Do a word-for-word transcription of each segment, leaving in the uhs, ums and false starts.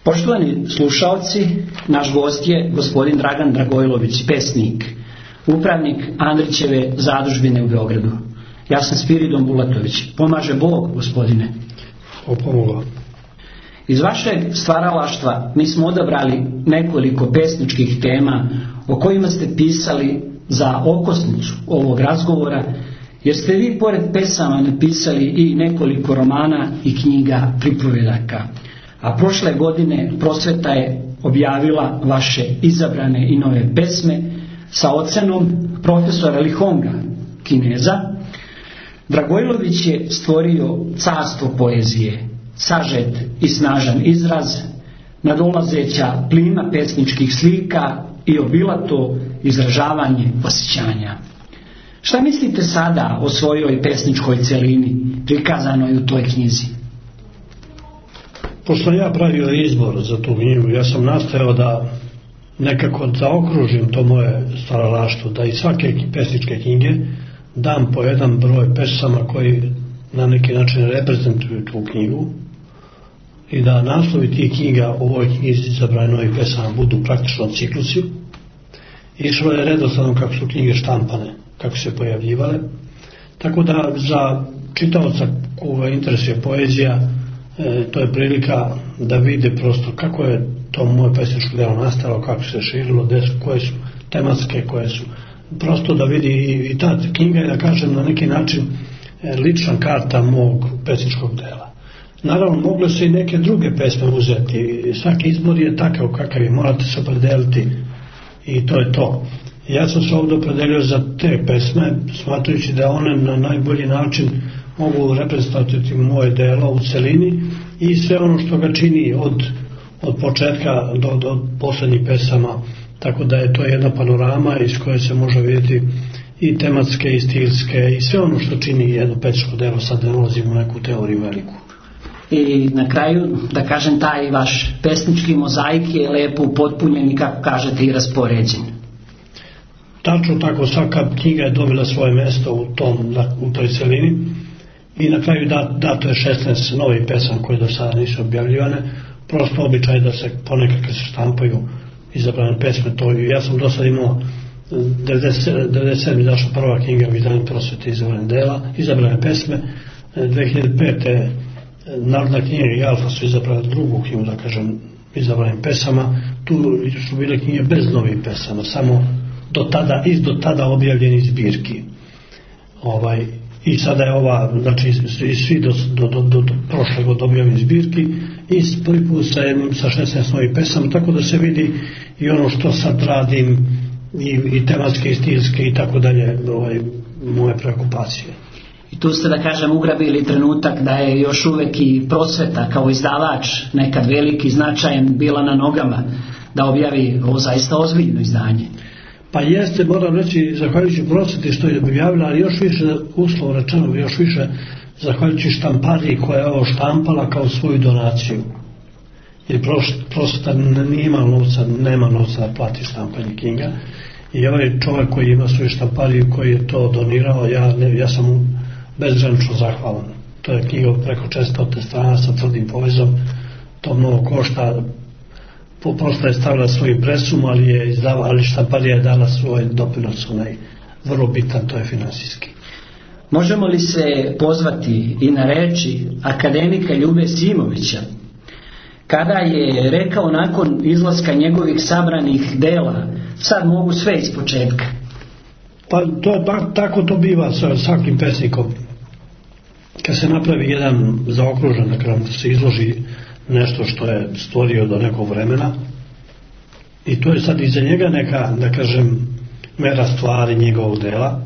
Poštovani slušalci, naš gost je gospodin Dragan Dragojlović, pesnik, upravnik Andrićeve zadužbine u Beogradu. Ja sam Spiridon Bulatović. Pomaže Bog, gospodine. Opomogao. Iz vašeg stvaralaštva mi smo odabrali nekoliko pesničkih tema o kojima ste pisali za okosnicu ovog razgovora, jer ste vi pored pesama napisali i nekoliko romana i knjiga pripovedaka. A prošle godine Prosveta je objavila vaše izabrane i nove pesme sa ocenom profesora Lihonga, Kineza. Dragojlović je stvorio carstvo poezije, sažet i snažan izraz, nadolazeća plima pesničkih slika i obilato izražavanje osjećanja. Šta mislite sada o svojoj pesničkoj celini prikazanoj u toj knjizi? Pošto ja pravio izbor za tu knjigu, ja sam nastojao da nekako zaokružim to moje stvaralaštvo, da i svake pesničke knjige dam po jedan broj pesama koji na neki način reprezentuju tu knjigu i da naslovi tih knjiga u ovoj knjizi izabrane novih pesama budu praktično ciklusi. Išlo je redosledno kako su knjige štampane, kako se pojavljivale, tako da za čitaoca koga interesuje poezija, e, to je prilika da vide prosto kako je to moje pesničko delo nastalo, kako se širilo, des, koje su tematske, koje su, prosto da vidi i, i ta knjiga je, da kažem, na neki način e, lična karta mog pesničkog dela. Naravno, moglo se i neke druge pesme uzeti, svaki izbor je takav kakav je, morate se opredeliti i to je to. Ja sam se ovdje opredelio za te pesme, smatrujući da one na najbolji način mogu reprezentovati moje delo u celini i sve ono što ga čini od, od početka do, do posljednjih pesama, tako da je to jedna panorama iz koje se može vidjeti i tematske i stilske i sve ono što čini jedno pesničko delo, sad ne ulazimo u neku teoriju veliku. I na kraju, da kažem, taj vaš pesnički mozaik je lepo upotpunjen i, kako kažete, i raspoređen. Tačno tako, svaka knjiga je dobila svoje mjesto u, tom, u toj celini i na kraju dato je šesnaest novih pesama koje do sada nisu objavljivane. Prosto običaj da se ponekad kad se štampaju izabrane pesme, to ja sam do sada imao devedeset sedme izašla prva knjiga u izdanju Prosvete izabrane dela, izabrane pesme, dve hiljade pete Narodna knjiga i Alfa su izabrali drugu knjigu, da kažem, izabranim pesama. Tu su bile knjige bez novih pesama, samo do tada, iz do tada objavljeni zbirki. Ovaj, I sada je ova, znači, i svi do, do, do, do, do prošle god objavljeni zbirki i prvi put sa jednim, sa šesnaest novih pesama, tako da se vidi i ono što sad radim i, i tematske i stilske i tako dalje, ovaj, moje preokupacije. I tu ste, da kažem, ugrabili trenutak da je još uvek i Prosveta kao izdavač, nekad veliki, značajan, bila na nogama da objavi ovo zaista ozbiljno izdanje. Pa jeste, moram reći, zahvaljujući Prosveti što je objavila, ali još više, uslovno rečeno, još više zahvaljujući štampariji koja je ovo štampala kao svoju donaciju. Jer Prosveta nije imala novca, nema novca da plati štampanje knjiga. I ovaj čovjek koji ima svoju štampariju, koji je to donirao, ja, ne, ja sam mu bezgranično zahvalan. To je knjiga preko često strana sa tvrdim povezom, to mnogo košta. Prosto je stavila svoj impresum, ali je izdava, ali štamparija je dala svoj doprinos, onaj vrlo bitan, to je finansijski. Možemo li se pozvati i na reči akademika Ljube Simovića, kada je rekao nakon izlaska njegovih sabranih dela, sad mogu sve iz početka? Pa to, tako to biva sa svakim pesnikom. Kad se napravi jedan zaokružen, da kada se izloži nešto što je stvorio do nekog vremena i to je sad iza njega neka, da kažem, mera stvari njegovog dela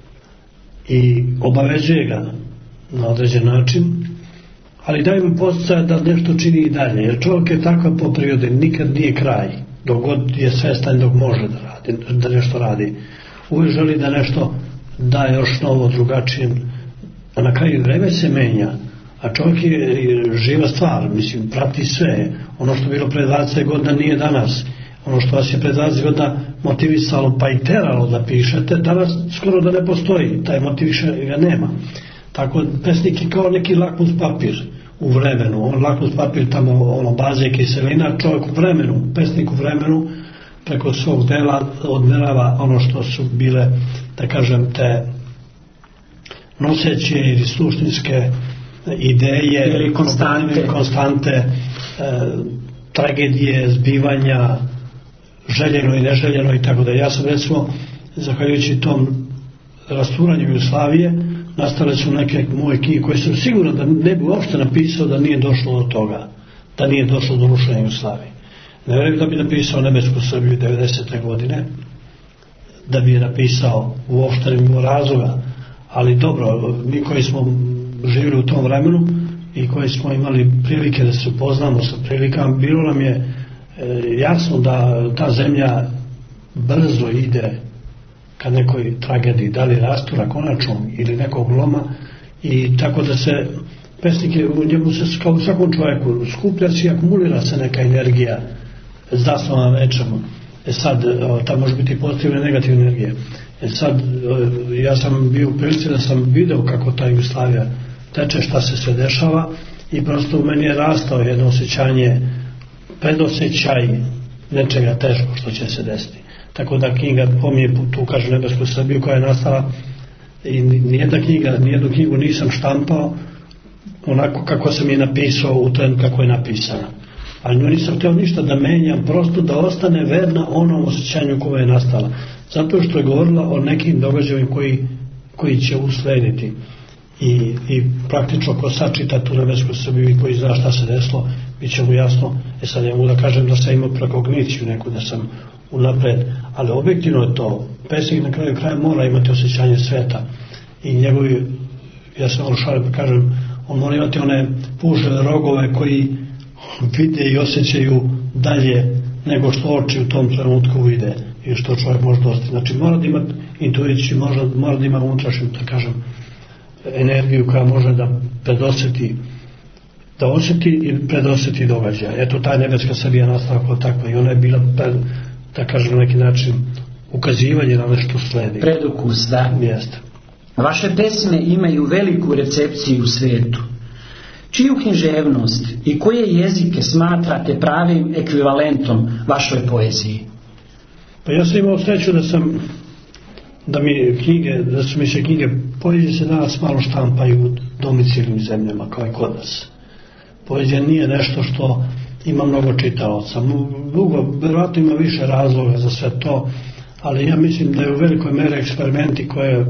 i obaveđuje ga na određen način, ali daj mu podsjeća da nešto čini i dalje, jer čovjek je takav po prirodi, nikad nije kraj, dok god je svestan, dok može da radi, da nešto radi, uvijek želi da nešto da još novo, drugačije, a na kraju vreme se menja. A čovjek je živa stvar, mislim, prati sve. Ono što je bilo pre dvadeset godina nije danas. Ono što vas je pre dvadeset godina motivisalo pa i teralo da pišete, danas skoro da ne postoji. Taj motiv više ga nema. Tako pesnik je kao neki lakmus papir. u vremenu. On lakmus papir tamo, ono, baze i kiselina, čovjek u vremenu, pesnik u vremenu, preko svog dela odmerava ono što su bile, da kažem, te noseće ili suštinske ideje ili konstante, konstante e, tragedije, zbivanja, željeno i neželjeno i tako da. Ja sam, recimo, zahvaljujući tom rasturanju Jugoslavije, nastale su neke moje knjige koje sam sigurno da ne bi uopšte napisao da nije došlo do toga, da nije došlo do rušenja Jugoslavije. Ne vjerujem da bi napisao Nebesku Srbiju devedesete godine, da bi je napisao, uopšte ne bi imao razloga, ali dobro, mi koji smo živjeli u tom vremenu i koji smo imali prilike da se upoznamo sa prilikama, bilo nam je e, jasno da ta zemlja brzo ide ka nekoj tragediji, da li rastura konačnom ili nekog loma, i tako da se pesnike, u njemu se kao u svakom čovjeku skuplja se i akumulira se neka energija zasnovana nečemu. E sad, ta može biti pozitivna i negativna energija. E sad, ja sam bio u prilici da sam video kako ta Jugoslavija teče, šta se sve dešava, i prosto u meni je rastao jedno osjećanje, predosjećaj nečega teško što će se desiti. Tako da knjiga pominje, tu kaže Nebesku Srbiju, koja je nastala, i nijedna knjiga, nijednu knjigu nisam štampao onako kako sam je napisao u tren kako je napisana. Ali nju nisam htio ništa da menjam, prosto da ostane verna onom osjećanju koje je nastala. Zato što je govorila o nekim događajima koji, koji će uslediti. I, i praktično ko sačita tu Nebesku Srbiju i koji zna šta se desilo, bit će mu jasno. E sad ja mogu da kažem da sam imao prekogniciju neku, da sam unapred, ali objektivno je to. Pesnik na kraju kraja mora imati osjećanje sveta i njegovi, ja sam ono šalim pa kažem, on mora imati one puževe rogove koji vide i osjećaju dalje nego što oči u tom trenutku vide i što čovjek može dostati. Znači mora da ima intuiciju, mora, mora da ima unutrašnju, da kažem, energiju koja može da predosjeti, da osjeti i predosjeti događaja. Eto, ta Nebeska Srbija nastala kao takva i ona je bila pred, da kažem, na neki način ukazivanje na nešto sledi. Predukus, da. Jeste. Vaše pesme imaju veliku recepciju u svijetu. Čiju književnost i koje jezike smatrate pravim ekvivalentom vašoj poeziji? Pa ja sam imao sreću da sam da mi knjige, da su mi se knjige poezije se danas malo štampaju u domicilnim zemljama kao i kod nas. Poezija nije nešto što ima mnogo čitalaca. Mnogo, verovatno ima više razloga za sve to, ali ja mislim da je u velikoj meri eksperimenti koje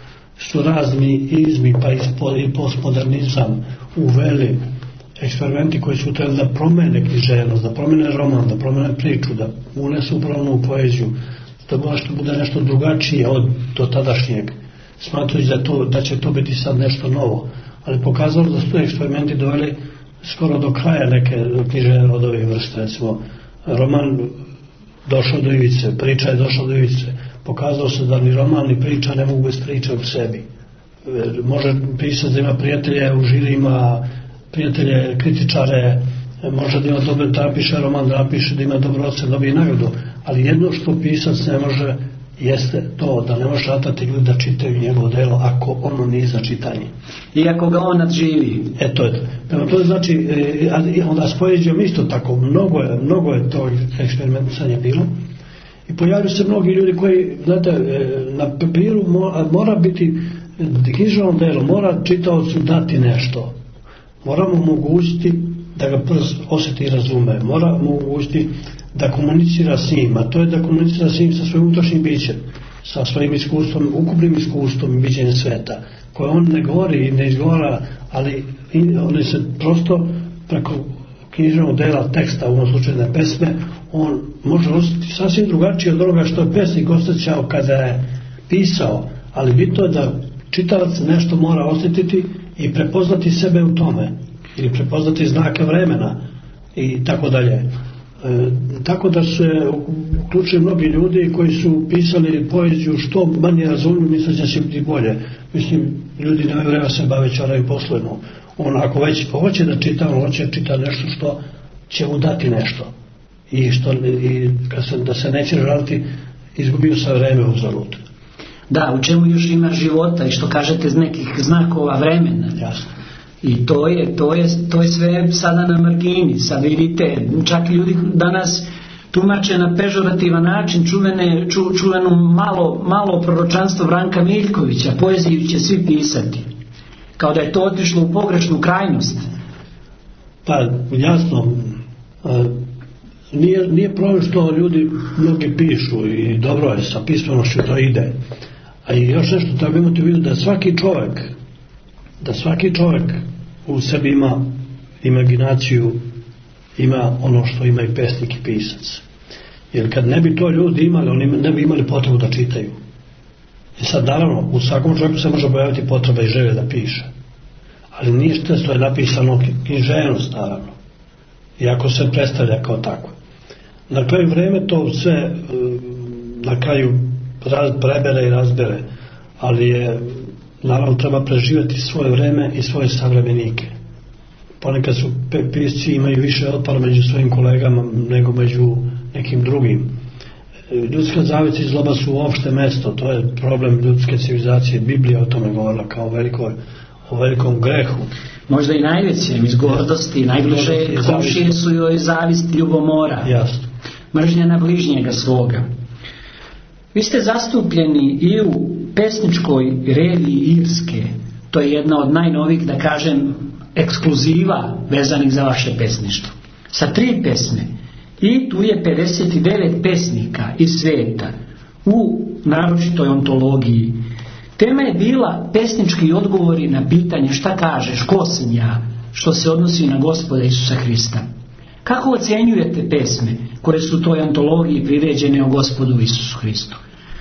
su razni izmi pa i postmodernizam uveli, eksperimenti koji su trebali da promene književnost, da promene roman, da promene priču, da unesu upravo u poeziju, da možda bude nešto drugačije od do tadašnjeg, smatrujući da, to, da će to biti sad nešto novo, ali pokazalo da su to eksperimenti doveli skoro do kraja neke književne rodove vrste. Recimo, roman došao do ivice, priča je došla do ivice. Pokazalo se da ni roman ni priča ne mogu bez priče u sebi. Može pisati da ima prijatelje u žirima, prijatelje kritičare, može da ima dobro da napiše roman, da napiše da ima dobro ocen, dobije nagradu, ali jedno što pisac ne može jeste to da ne može ratati ljudi da čitaju njegovo delo ako ono nije za čitanje. Iako ga on nadživi. E to je to. Prema to znači, e, onda s poezijom isto tako, mnogo je, mnogo je to eksperimentisanje bilo i pojavljaju se mnogi ljudi koji, znate, na papiru mora, mora biti književno delo, mora čitaocu dati nešto. Moramo omogućiti da ga prst osjeti i razume, mora omogućiti da komunicira s njim, a to je da komunicira s njim sa svojim unutrašnjim bićem, sa svojim iskustvom, ukupnim iskustvom i bićenjem sveta, koje on ne govori i ne izgovara, ali on se prosto preko književnog dela teksta, u ovom slučaju na pesme, on može osjetiti sasvim drugačije od onoga što je pesnik osjećao kada je pisao, ali bitno je da čitalac nešto mora osjetiti i prepoznati sebe u tome, ili prepoznati znake vremena i tako dalje. E, tako da se uključuju mnogi ljudi koji su pisali poeziju što manje razumiju, misle da će biti bolje. Mislim, ljudi nemaju vremena se bave čaraju poslovima. On ako već hoće da čita, on hoće čita nešto što će mu dati nešto. I, što, i kad se, da se neće žaliti, izgubio sa vreme uzalud. Da, u čemu još ima života i što kažete iz nekih znakova vremena. Jasno. I to je, to je, to je sve sada na margini. Sad vidite, čak ljudi danas tumače na pežorativan način čuvene, ču, čuvenu malo, malo proročanstvo Branka Miljkovića, poeziju će svi pisati. Kao da je to otišlo u pogrešnu krajnost. Pa jasno, nije, nije problem što ljudi mnogi pišu i dobro je, sa pismenošću to ide. A i još nešto treba imati u vidu da svaki čovjek, da svaki čovjek u sebi ima imaginaciju, ima ono što ima i pesnik i pisac. Jer kad ne bi to ljudi imali, oni ne bi imali potrebu da čitaju. I sad naravno, u svakom čovjeku se može pojaviti potreba i želje da piše. Ali ništa što je napisano književnost, naravno. Iako se predstavlja kao tako. Na kraju vreme to sve na kraju prebere i razbere, ali je naravno treba preživjeti svoje vreme i svoje savremenike. Ponekad su pisci imaju više otpora među svojim kolegama nego među nekim drugim. Ljudska zavist i zloba su uopšte mesto, to je problem ljudske civilizacije. Biblija o tome govorila kao veliko, o velikom grehu. Možda i najvećem, iz gordosti, najbliže komšije su joj zavist, ljubomora. Jasno. Mržnja na bližnjega svoga. Vi ste zastupljeni i u pesničkoj reviji Irske. To je jedna od najnovijih, da kažem, ekskluziva vezanih za vaše pesništvo. Sa tri pesme. I tu je pedeset devet pesnika iz svijeta u naročitoj ontologiji. Tema je bila pesnički odgovori na pitanje šta kažeš, ko sam ja, što se odnosi na Gospoda Isusa Hrista. Kako ocjenjujete pesme koje su u toj antologiji priređene o Gospodu Isusu Hristu?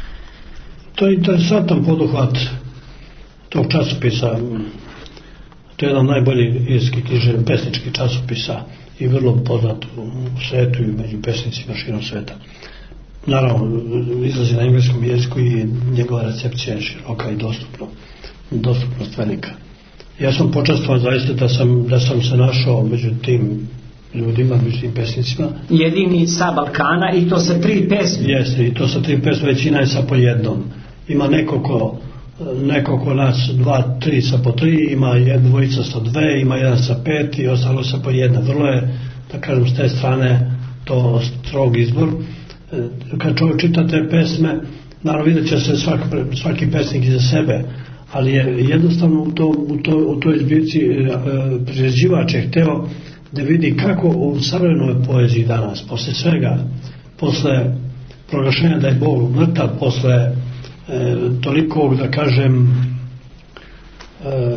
To je interesantan poduhvat tog časopisa. To je jedan najbolji irski književni pesnički časopisa i vrlo poznat u svetu i među pesnicima širom sveta. Naravno, izlazi na engleskom jeziku i njegova recepcija je široka i dostupno, dostupnost velika. Ja sam počastvovan zaista da sam, da sam se našao među tim ljudima, među tim pesnicima. Jedini sa Balkana i to sa tri pesme. Jeste, i to sa tri pesme, većina je sa po jednom. Ima nekoliko nekoliko nas, dva, tri sa po tri, ima jedna dvojica sa dve, ima jedan sa pet i ostalo sa po jedna. Vrlo je, da kažem, s te strane to strog izbor. Kad čovjek čita te pesme, naravno vidjet će se svaki, svaki pesnik iza sebe, ali je jednostavno u, to, u, to, u toj zbirci e, priređivač je hteo da vidi kako u savremenoj poeziji danas, posle svega, posle proglašenja da je Bog mrtav, posle e, tolikog, da kažem, e,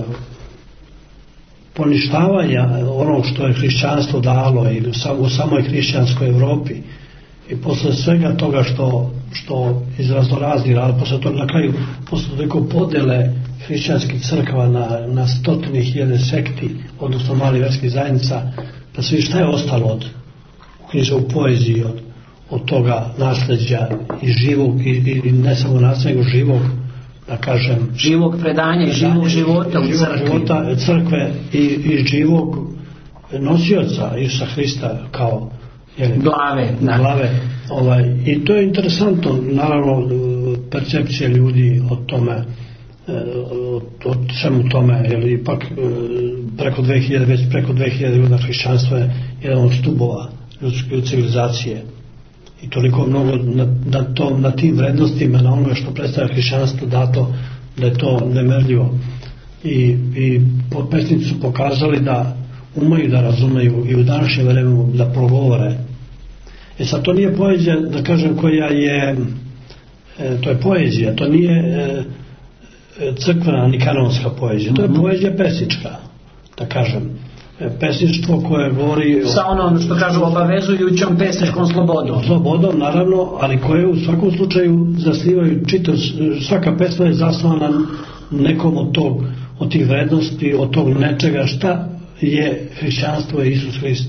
poništavanja onog što je hrišćanstvo dalo ili u samoj hrišćanskoj Evropi i posle svega toga što, što iz raznoraznih, ali posle toga na kraju, posle toliko podele hrišćanskih crkava na, na stotine hiljade sekti, odnosno malih verskih zajednica, da se vidi šta je ostalo od knjiže u poeziji, od, od toga nasljeđa i živog, i, i ne samo nasljeđa, nego živog, da kažem, živog predanja i živog života u crkvi. Života crkve i, i živog nosioca Isusa Hrista kao jeli, glave, glave ovaj, i to je interesantno, naravno percepcija ljudi o tome, o, o svemu tome, jer ipak preko dve hiljade, već preko dve hiljade godina hrišćanstvo je jedan od stubova ljudske civilizacije i toliko mnogo na, na, tom, na tim vrednostima, na onome što predstavlja hrišćanstvo dato, da je to nemerljivo i, i pesnici su pokazali da umeju da razumeju i u današnjem vremenu da progovore. E sad to nije poezija, da kažem, koja je e, to je poezija, to nije e, crkvena ni kanonska poezija, to je poezija pesnička, da kažem, e, pesništvo koje govori o, sa onom što kažu obavezujućom pesničkom slobodom. Slobodom, naravno, ali koje u svakom slučaju zasnivaju čitav, svaka pesma je zasnovana nekom od tog, od tih vrednosti, od tog nečega šta je hrišćanstvo i Isus Hrist.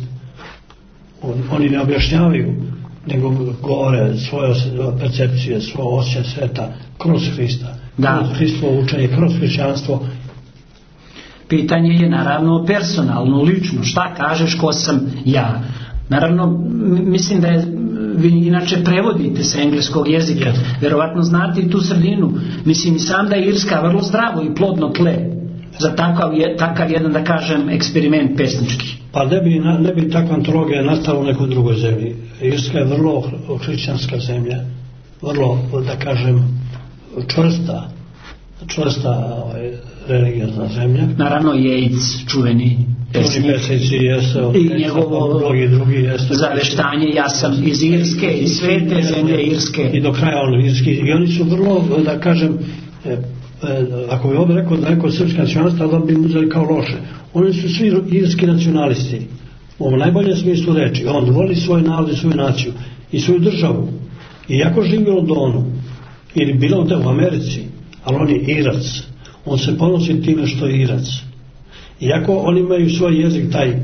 Oni ne objašnjavaju, nego govore svoje percepcije, svoje osjećaj sveta kroz Hrista, da. Kroz Hristovo učenje, kroz hrišćanstvo. Pitanje je naravno personalno, lično, šta kažeš ko sam ja. Naravno, mislim da je, vi inače prevodite sa engleskog jezika, verovatno znate i tu sredinu. Mislim i sam da je Irska vrlo zdravo i plodno tle. za takav, takav jedan, da kažem, eksperiment pesnički? Pa ne bi, ne bi takva antologija nastala u nekoj drugoj zemlji. Irska je vrlo hrišćanska zemlja, vrlo, da kažem, čvrsta, čvrsta ovaj, religiozna zemlja. Naravno Yates, čuveni pesnik, pesnici, jeste, i njegovo mnogi drugi, jeste, zaveštanje, ja sam iz Irske, iz svete zemlje Irske. I do kraja on irski. I oni su vrlo, da kažem, e, e, ako bi ovdje rekao da neko srpski nacionalista, onda bi mu uzeli kao loše. Oni su svi irski nacionalisti, u najboljem smislu reči. On voli svoj narod i svoju naciju i svoju državu. Iako živi u Londonu ili bilo da u Americi, ali on je Irac. On se ponosi time što je Irac. Iako oni imaju svoj jezik, taj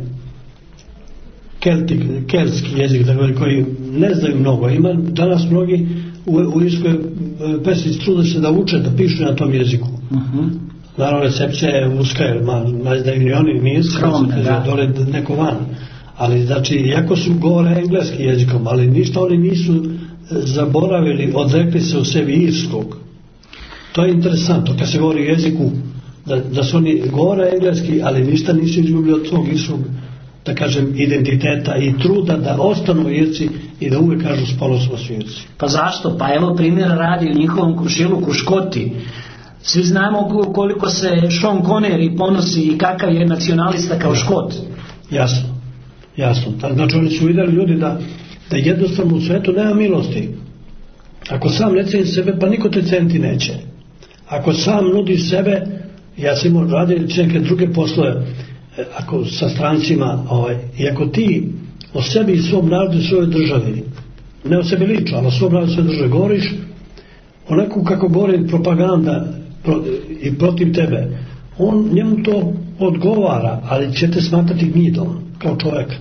keltik, keltski jezik, koji ne znaju mnogo. Ima danas mnogi u, u Irskoj pesnici trude se da uče, da pišu na tom jeziku. Uh-huh. Naravno, recepcija je uska, jer ne znaju ni oni, ni irski, dole neko van. Ali, znači, iako su govore engleskim jezikom, ali ništa oni nisu zaboravili, odrekli se u sebi irskog. To je interesantno, kad se govori o jeziku, da, da su oni govore engleski, ali ništa nisu izgubili od svog irskog, da kažem, identiteta i truda da ostanu Irci i da uvijek kažu s ponosom su Irci. Pa zašto? Pa evo primjera radi u njihovom Krušiluku Škoti. Svi znamo koliko se Sean Connery ponosi i kakav je nacionalista kao Škot. Jasno, jasno. Znači oni su vidjeli ljudi da, da jednostavno u svetu nema milosti. Ako sam ne ceni sebe, pa niko te centi neće. Ako sam nudiš sebe, ja sam imao raditi neke druge poslove, ako sa strancima, ovaj, i ako ti o sebi i svom narodu i svojoj državi, ne o sebi lično, ali o svom narodu i svojoj državi govoriš, o neku kako govori propaganda pro, i protiv tebe, on njemu to odgovara, ali će te smatrati gnjidom kao čovjek.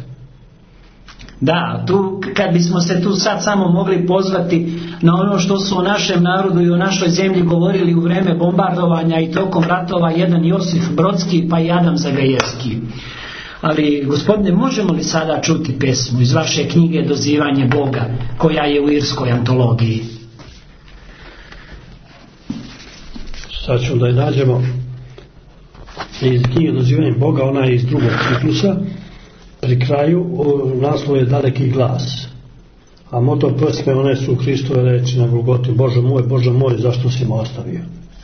Da, tu, kad bismo se tu sad samo mogli pozvati na ono što su o našem narodu i o našoj zemlji govorili u vreme bombardovanja i tokom ratova, jedan Josif Brodski pa i Adam Zagajevski. Ali, gospodine, možemo li sada čuti pesmu iz vaše knjige Dozivanje Boga, koja je u irskoj antologiji? Sad ću da je nađemo iz knjige Dozivanje Boga, ona je iz drugog ciklusa. Pri kraju naslov je Daleki glas, a moto pesme one su Hristove reči na Golgoti: Bože moj, Bože moj, zašto si me ostavio?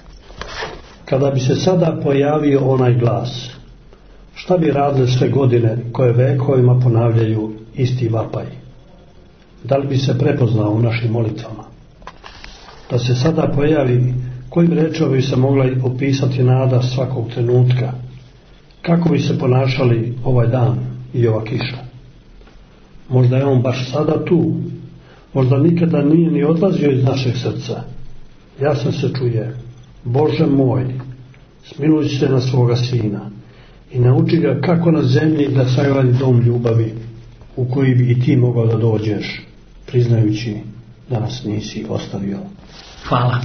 Kada bi se sada pojavio onaj glas, šta bi radile sve godine koje vekovima ponavljaju isti vapaj? Da li bi se prepoznao u našim molitvama? Da se sada pojavi, kojim rečima bi se mogla opisati nada svakog trenutka? Kako bi se ponašali ovaj dan i ova kiša? Možda je on baš sada tu, možda nikada nije ni odlazio iz našeg srca. Jasan se čuje: Bože moj, smiluj se na svoga sina i nauči ga kako na zemlji da sagradi dom ljubavi u koji bi i ti mogao da dođeš, priznajući da nas nisi ostavio. Hvala.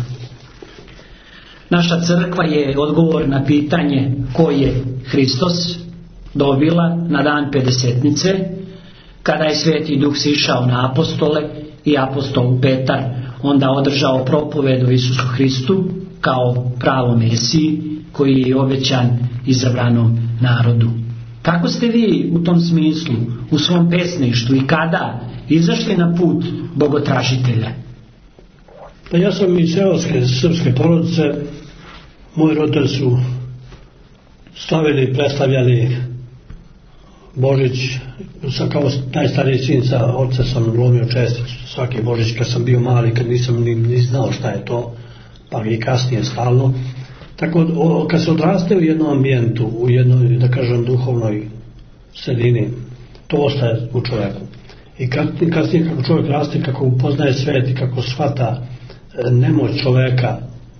Naša crkva je odgovor na pitanje ko je Hristos dobila na dan Pedesetnice, kada je Sveti Duh sišao na apostole i apostol Petar onda održao propoved o Isusu Hristu kao pravom Mesiji koji je obećan izabranom narodu. Kako ste vi u tom smislu u svom pesništvu i kada izašli na put bogotražitelja? Pa ja sam iz seoske srpske porodice. Moji roditelji su slavili i predstavljali Božić. Sam kao najstariji sin sa oca sam lomio česticu svaki Božić kad sam bio mali, kad nisam ni, ni znao šta je to, pa i kasnije stalno. Tako o, kad se odraste u jednom ambijentu, u jednoj, da kažem, duhovnoj sredini, to ostaje u čovjeku. I kad, kasnije kako čovjek raste, kako upoznaje svet i kako shvata nemoć čovjeka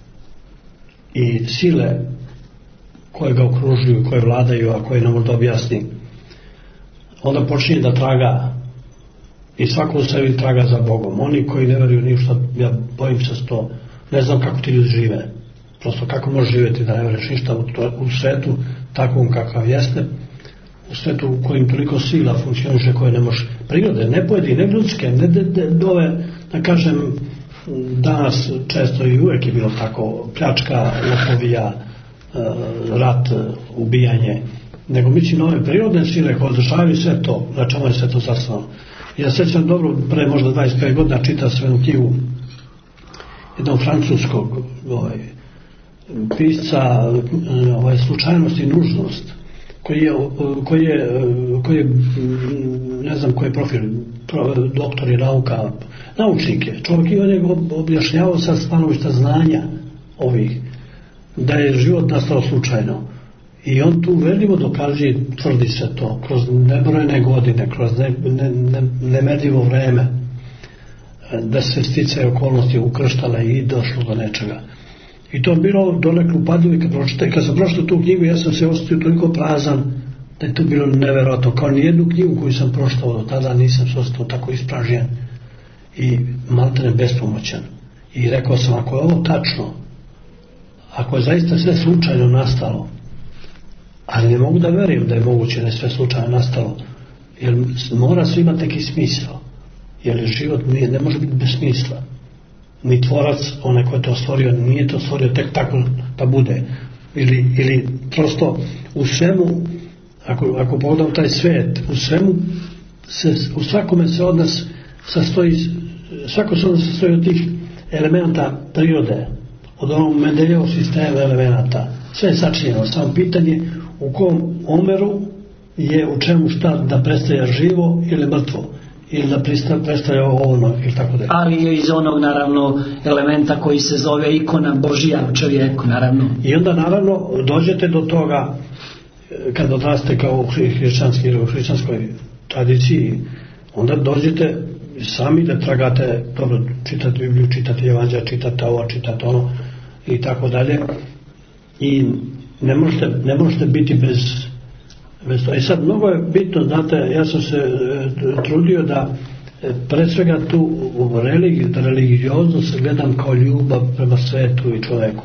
i sile koje ga okružuju, koje vladaju, a koje nam možda objasni, onda počinje da traga i svako u sebi traga za Bogom. Oni koji ne veruju ništa, ja bojim se to, ne znam kako ti ljudi žive. Prosto kako možeš živjeti da ne veruješ ništa u, to, u svetu takvom kakav jeste, u svetu u kojim toliko sila funkcioniše koje ne može, prirode, ne pojedine, ne ljudske, ne de, de, dove, da kažem, danas često i uvijek je bilo tako, pljačka, lopovija, rat, ubijanje, nego mislim ove prirodne sile koje održavaju sve to, na čemu je sve to zasnovano. Ja sećam dobro, pre možda dvadeset pet godina čitao sam jednu knjigu jednog francuskog ovaj, pisca ovaj, Slučajnost i nužnost, koji je, koji je, koji je ne znam koji je profil, doktor je nauka, naučnik je, čovjek i on je objašnjavao sa stanovišta znanja ovih, da je život nastao slučajno. I on tu veljivo dokazuje, tvrdi se to, kroz nebrojene godine, kroz ne, ne, ne, nemerljivo vreme, da se sticaje okolnosti ukrštale i došlo do nečega. I to je bilo donekle upadljivo i kad pročitaj. Kad sam pročitao tu knjigu, ja sam se osjetio toliko prazan da je to bilo neverovatno. Kao nijednu knjigu koju sam pročitao do tada nisam se osjetio tako ispražnjen i maltene bespomoćan. I rekao sam, ako je ovo tačno, ako je zaista sve slučajno nastalo, ali ne mogu da verujem da je moguće da je sve slučajno nastalo, jer mora sve imati neki smisao, jer život nije, ne može biti bez smisla. Ni tvorac, onaj ko je to stvorio, nije to stvorio tek tako da bude. Ili, ili prosto u svemu, ako, ako pogledamo taj svijet, u svemu, se, u svakome se od nas sastoji, svako se od nas sastoji od tih elementa prirode, od onog Mendeljevog sistema elemenata. Sve je sačinjeno, samo pitanje u kom omeru je u čemu šta da predstavlja živo ili mrtvo, ili da predstavlja ono ili tako da je. Ali je iz onog naravno elementa koji se zove ikona Božija u čovjeku, naravno. I onda naravno dođete do toga kad odraste kao u hrišćanskoj ili u hrišćanskoj tradiciji, onda dođete sami da tragate, dobro, čitati Bibliju, čitati Evanđelje, čitati ovo, čitati ono i tako dalje. I ne možete, ne možete biti bez, bez toga. I sad mnogo je bitno, znate, ja sam se e, trudio da e, pre svega tu u religiju, da religioznost gledam kao ljubav prema svetu i čoveku.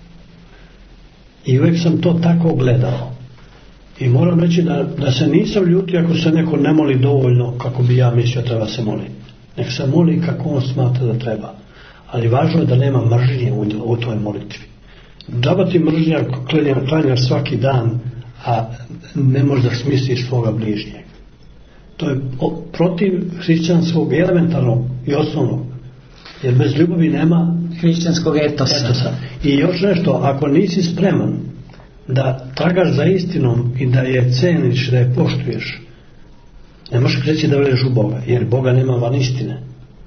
I uvijek sam to tako gledao. I moram reći da, da se nisam ljutio ako se neko ne moli dovoljno kako bi ja mislio treba se moliti. Nek se moli kako on smatra da treba. Ali važno je da nema mržnje u, u toj molitvi. Džaba ti mržnja klanjaš svaki dan, a ne možeš da smisliš svoga bližnjeg. To je protiv hrišćanskog elementarnog i osnovnog. Jer bez ljubavi nema hrišćanskog etosa. etosa. I još nešto, ako nisi spreman da tragaš za istinom i da je ceniš, da je poštuješ, ne možeš reći da veliš u Boga, jer Boga nema van istine.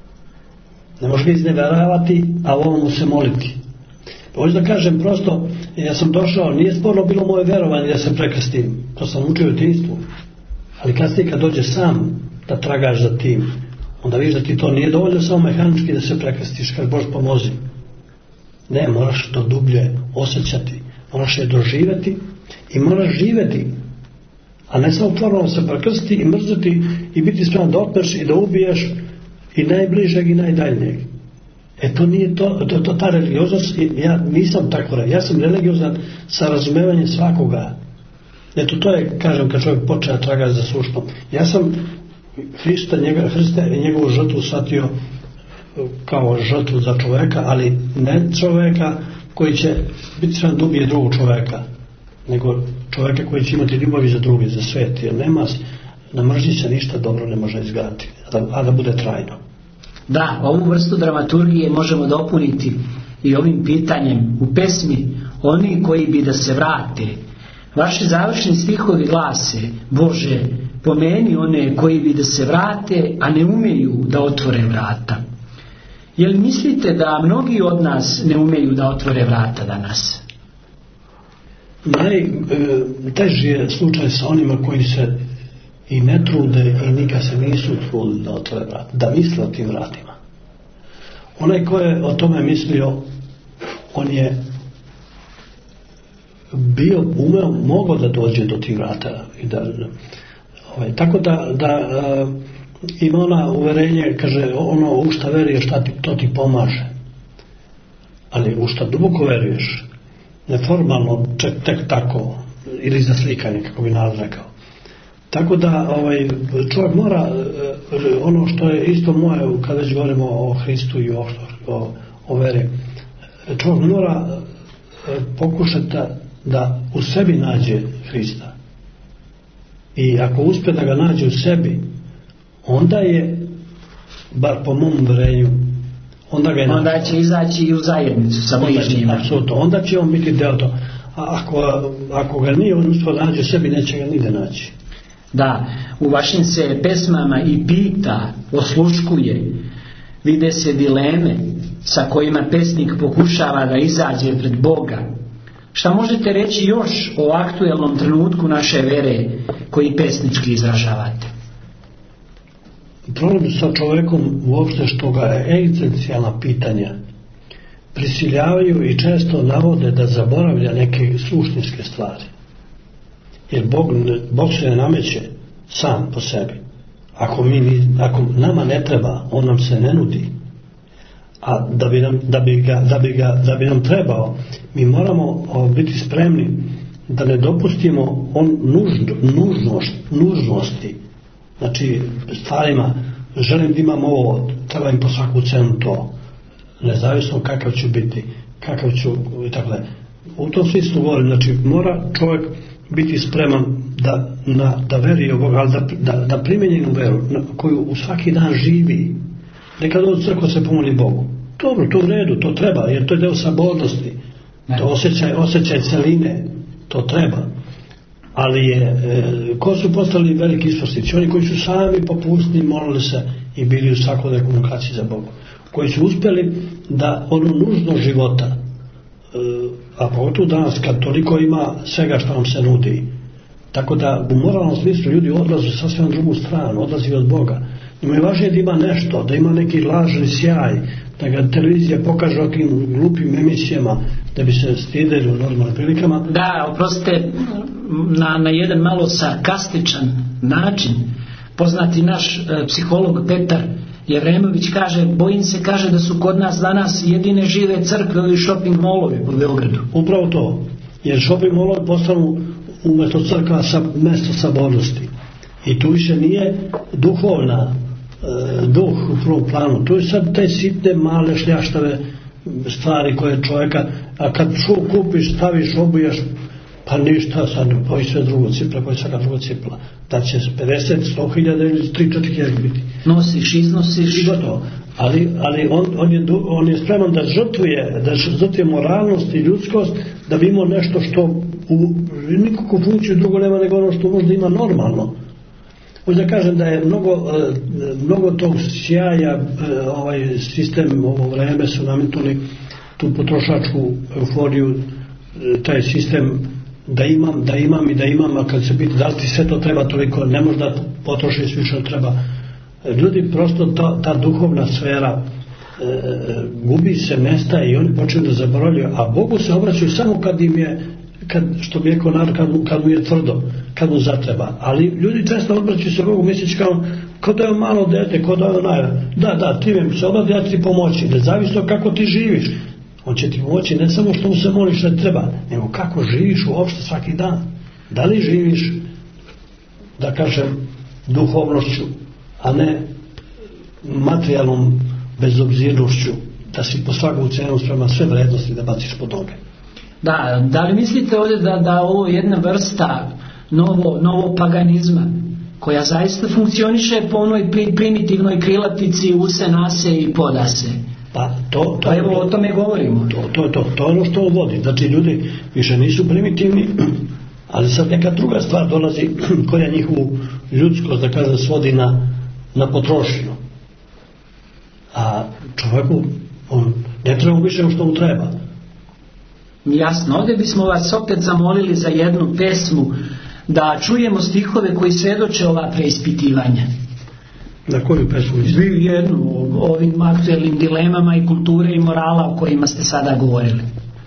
Ne možeš ga izneveravati, a ovomu se moliti. Hoću da kažem prosto, ja sam došao, nije sporno bilo moje verovanje da se prekrstim, to sam učio u djetinjstvu, ali kasnije kad dođe sam da tragaš za tim, onda vidiš da ti to nije dovoljno samo mehanički da se prekrstiš, kad Bož pomozi. Ne, moraš to dublje osjećati, moraš je doživjeti i moraš živjeti, a ne samo formalno se prekrstiti i mrziti i biti spreman da otmeš i da ubiješ i najbližeg i najdaljnjeg. E to nije to, to, to ta religioznost, ja nisam tako, ja sam religiozan sa razumevanjem svakoga. Eto to je, kažem, kad čovjek počeo tragati za suštom. Ja sam Hrista, njega, Hrista i njegovu žrtvu shvatio kao žrtvu za čovjeka, ali ne čovjeka koji će biti sram da ubije drugog čovjeka, nego čovjeka koji će imati ljubavi za druge, za svet, jer nema, na mržnji se ništa dobro ne može izgraditi, a da, a da bude trajno. Da, ovu vrstu dramaturgije možemo dopuniti i ovim pitanjem u pesmi oni koji bi da se vrate. Vaši završni stihovi glase: Bože, pomeni one koji bi da se vrate, a ne umeju da otvore vrata. Jel mislite da mnogi od nas ne umeju da otvore vrata danas? Najteži je slučaj sa onima koji se i ne trude i nikad se nisu trudili da otvore vrata, da misle o tim vratima. Onaj ko je o tome mislio, on je bio umeo, mogao da dođe do tih vrata. I da, ovaj, tako da, da uh, ima ona uverenje, kaže, ono u šta veruješ, šta ti, to ti pomaže. Ali u šta duboko veruješ, neformalno, ček, tek tako, ili za slikanje, kako bi narod rekao. Tako da ovaj, čovjek mora, ono što je isto moje, kad već govorimo o Hristu i o, o, o veri, čovjek mora pokušati da da u sebi nađe Hrista. I ako uspe da ga nađe u sebi, onda je, bar po mom uvjerenju, onda ga je onda nađe. Će izaći i u zajednicu sa bližnjima. Apsolutno, onda će on biti deo to. A ako, ako ga nije on uspio da nađe u sebi, neće ga nigde naći. Da, u vašim se pesmama i pita, osluškuje, vide se dileme sa kojima pesnik pokušava da izađe pred Boga. Šta možete reći još o aktuelnom trenutku naše vere koji pesnički izražavate? Problem sa čovjekom uopšte što ga je egzistencijalna pitanja prisiljavaju i često navode da zaboravlja neke suštinske stvari. Jer Bog, Bog se ne nameće sam po sebi. Ako, mi, ako nama ne treba, on nam se ne nudi. A da bi nam, da bi ga, da bi ga, da bi nam trebao, mi moramo o, biti spremni da ne dopustimo on nužd, nužnost, nužnosti. Znači stvarima, želim da imam ovo, treba im po svaku cenu to. Nezavisno kakav ću biti, kakav ću i tako dalje. U tom smislu govorim, znači mora čovjek biti spreman da, na, da veri u Boga, ali da, da, da primjenjenu veru na koju u svaki dan živi. Nekad od crkva se pomoli Bogu. Dobro, to u redu, to treba, jer to je deo sabornosti. To osjećaj, osjećaj celine, to treba. Ali je, e, ko su postali veliki isposnici? Oni koji su sami popustni molili se i bili u svakodnevnoj komunikaciji za Bogom. Koji su uspjeli da ono nužno života, e, a pogotovo danas kad toliko ima svega što nam se nudi, tako da u moralnom smislu ljudi odlaze sasvim na drugu stranu, odlazi od Boga. Ima je važnije da ima nešto, da ima neki lažni sjaj, da ga televizija pokaže okim glupim emisijama, da bi se stideli u normalnim prilikama. Da, oprostite, na, na jedan malo sarkastičan način, poznati naš e, psiholog Petar Jevremović kaže, bojim se, kaže da su kod nas danas jedine žive crkve ili shopping molovi po Beogradu. Upravo to, jer shopping molovi postanu umjesto crkva sa, mjesto sabornosti. I tu više nije duhovna e, duh u prvom planu. Tu je sad te sitne, male, šljaštave stvari koje čovjeka, a kad šu kupiš, staviš, obujaš, pa ništa, sad poji sve drugo cipla, poji svaka drugo cipla. Da će pedeset, sto hiljada ili tri četiri hiljada biti. Nosiš, iznosiš. I gotovo. Ali, ali on, on, je, on je spreman da žrtvuje, da žrtvuje moralnost i ljudskost, da bi imao nešto što u nikakvu funkciju drugo nema nego ono što možda ima normalno. Možda kažem da je mnogo, mnogo tog sjaja, ovaj sistem, ovo vreme su nametnuli tu potrošačku euforiju, taj sistem da imam, da imam i da imam, a kad se pita da li ti sve to treba toliko, ne možda potrošiš više od treba. Ljudi prosto ta, ta duhovna sfera e, gubi se, nestaje i oni počinju da zaboravljaju, a Bogu se obraćaju samo kad im je, kad, što bi rekao narod, kad, kad mu je tvrdo, kad mu zatreba. Ali ljudi često obraćaju se Bogu misleći kao, kao da je malo dete, kao da je onaj, da, da, ti mi se obrati, ja ti pomoći, nezavisno kako ti živiš. On će ti pomoći ne samo što mu se moliš da treba, nego kako živiš uopšte svaki dan. Da li živiš, da kažem, duhovnošću, a ne materijalnom bezobzirnošću, da si po svaku cenu sprema sve vrednosti da baciš pod noge. Da, da li mislite ovdje da, da ovo je jedna vrsta novo, novo paganizma koja zaista funkcioniše po onoj primitivnoj krilatici use, nase i podase? Pa to, to, pa evo o tome govorimo. To, to, to, to je ono što vodi. Znači ljudi više nisu primitivni, ali sad neka druga stvar dolazi koja njihovu ljudskost, da kažem, svodi na, na potrošnju. A čovjeku on ne treba više što mu treba. Jasno, ovdje bismo vas opet zamolili za jednu pesmu da čujemo stihove koji svjedoče ova preispitivanja. Na koju pesmu? Jednu, o ovim aktuelnim dilemama i kulture i morala o kojima ste sada govorili.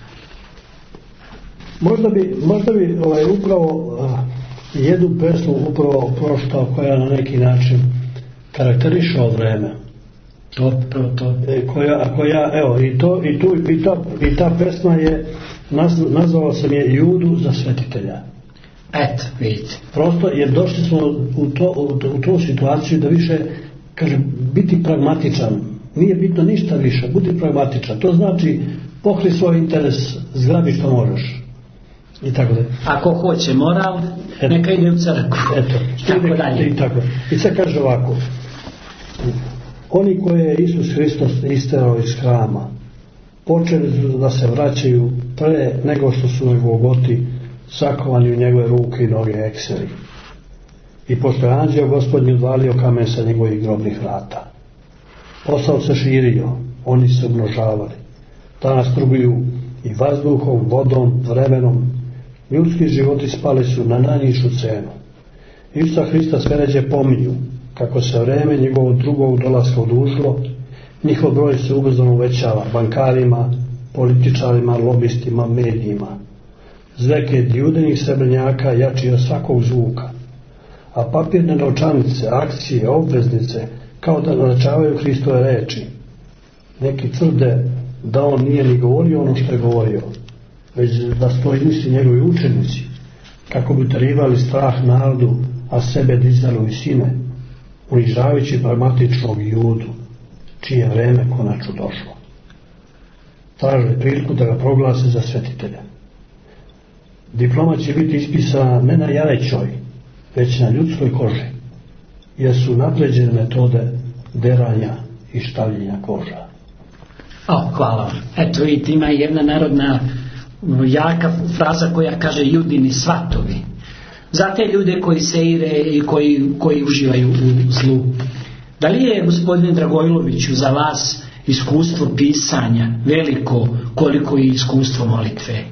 Možda bi, možda bi ovaj, upravo a, jednu pesmu upravo proštao koja na neki način karakterišao vreme. To, to, to. E, koja, koja, evo, i, to, i, tu, i, ta, i ta pesma je, naz, nazvao sam je Judu za svetitelja. Eto, vidite. Prosto jer došli smo u, to, u, u tu situaciju da više, kažem, biti pragmatičan. Nije bitno ništa više, budi pragmatičan. To znači pokri svoj interes, zgrabi što možeš. I tako da. Ako hoće moral, eto, neka ide u crkvu. Eto, tako dalje. I, tako. I sad kaže ovako, oni koje je Isus Hristos isterao iz hrama, počeli su da se vraćaju pre nego što su na Golgoti sakovani u njegove ruke i noge ekseri. I pošto je anđeo Gospodnji odvalio kamen sa njegovih grobnih vrata. Posao se širio, oni se umnožavali. Danas trubuju i vazduhom, vodom, vremenom. Ljudski životi spali su na najnižu cenu. Isusa Hrista sve ređe pominju, kako se vreme njegovog drugog dolaska odužilo, njihov broj se ubrzano uvećava bankarima, političarima, lobistima, medijima. Zveket judenih srebrnjaka jači od svakog zvuka, a papirne novčanice, akcije, obveznice kao da naznačavaju Hristove reči. Neki tvrde da on nije ni govorio ono što je govorio, već da su to izmisli njegovi učenici, kako bi uterivali strah narodu, a sebe dizali u visine, unižavajući pragmatičnog Judu, čije vreme konačno došlo. Traže priliku da ga proglase za svetitelja. Diploma će biti ispisana ne na jarećoj, već na ljudskoj koži, jer su napređene metode deranja i štavljenja koža. O, hvala vam. Eto vidite, ima jedna narodna jaka fraza koja kaže judini svatovi. Za te ljude koji seire i koji, koji uživaju u zlu. Da li je, gospodine Dragojloviću, za vas iskustvo pisanja veliko koliko i iskustvo molitve?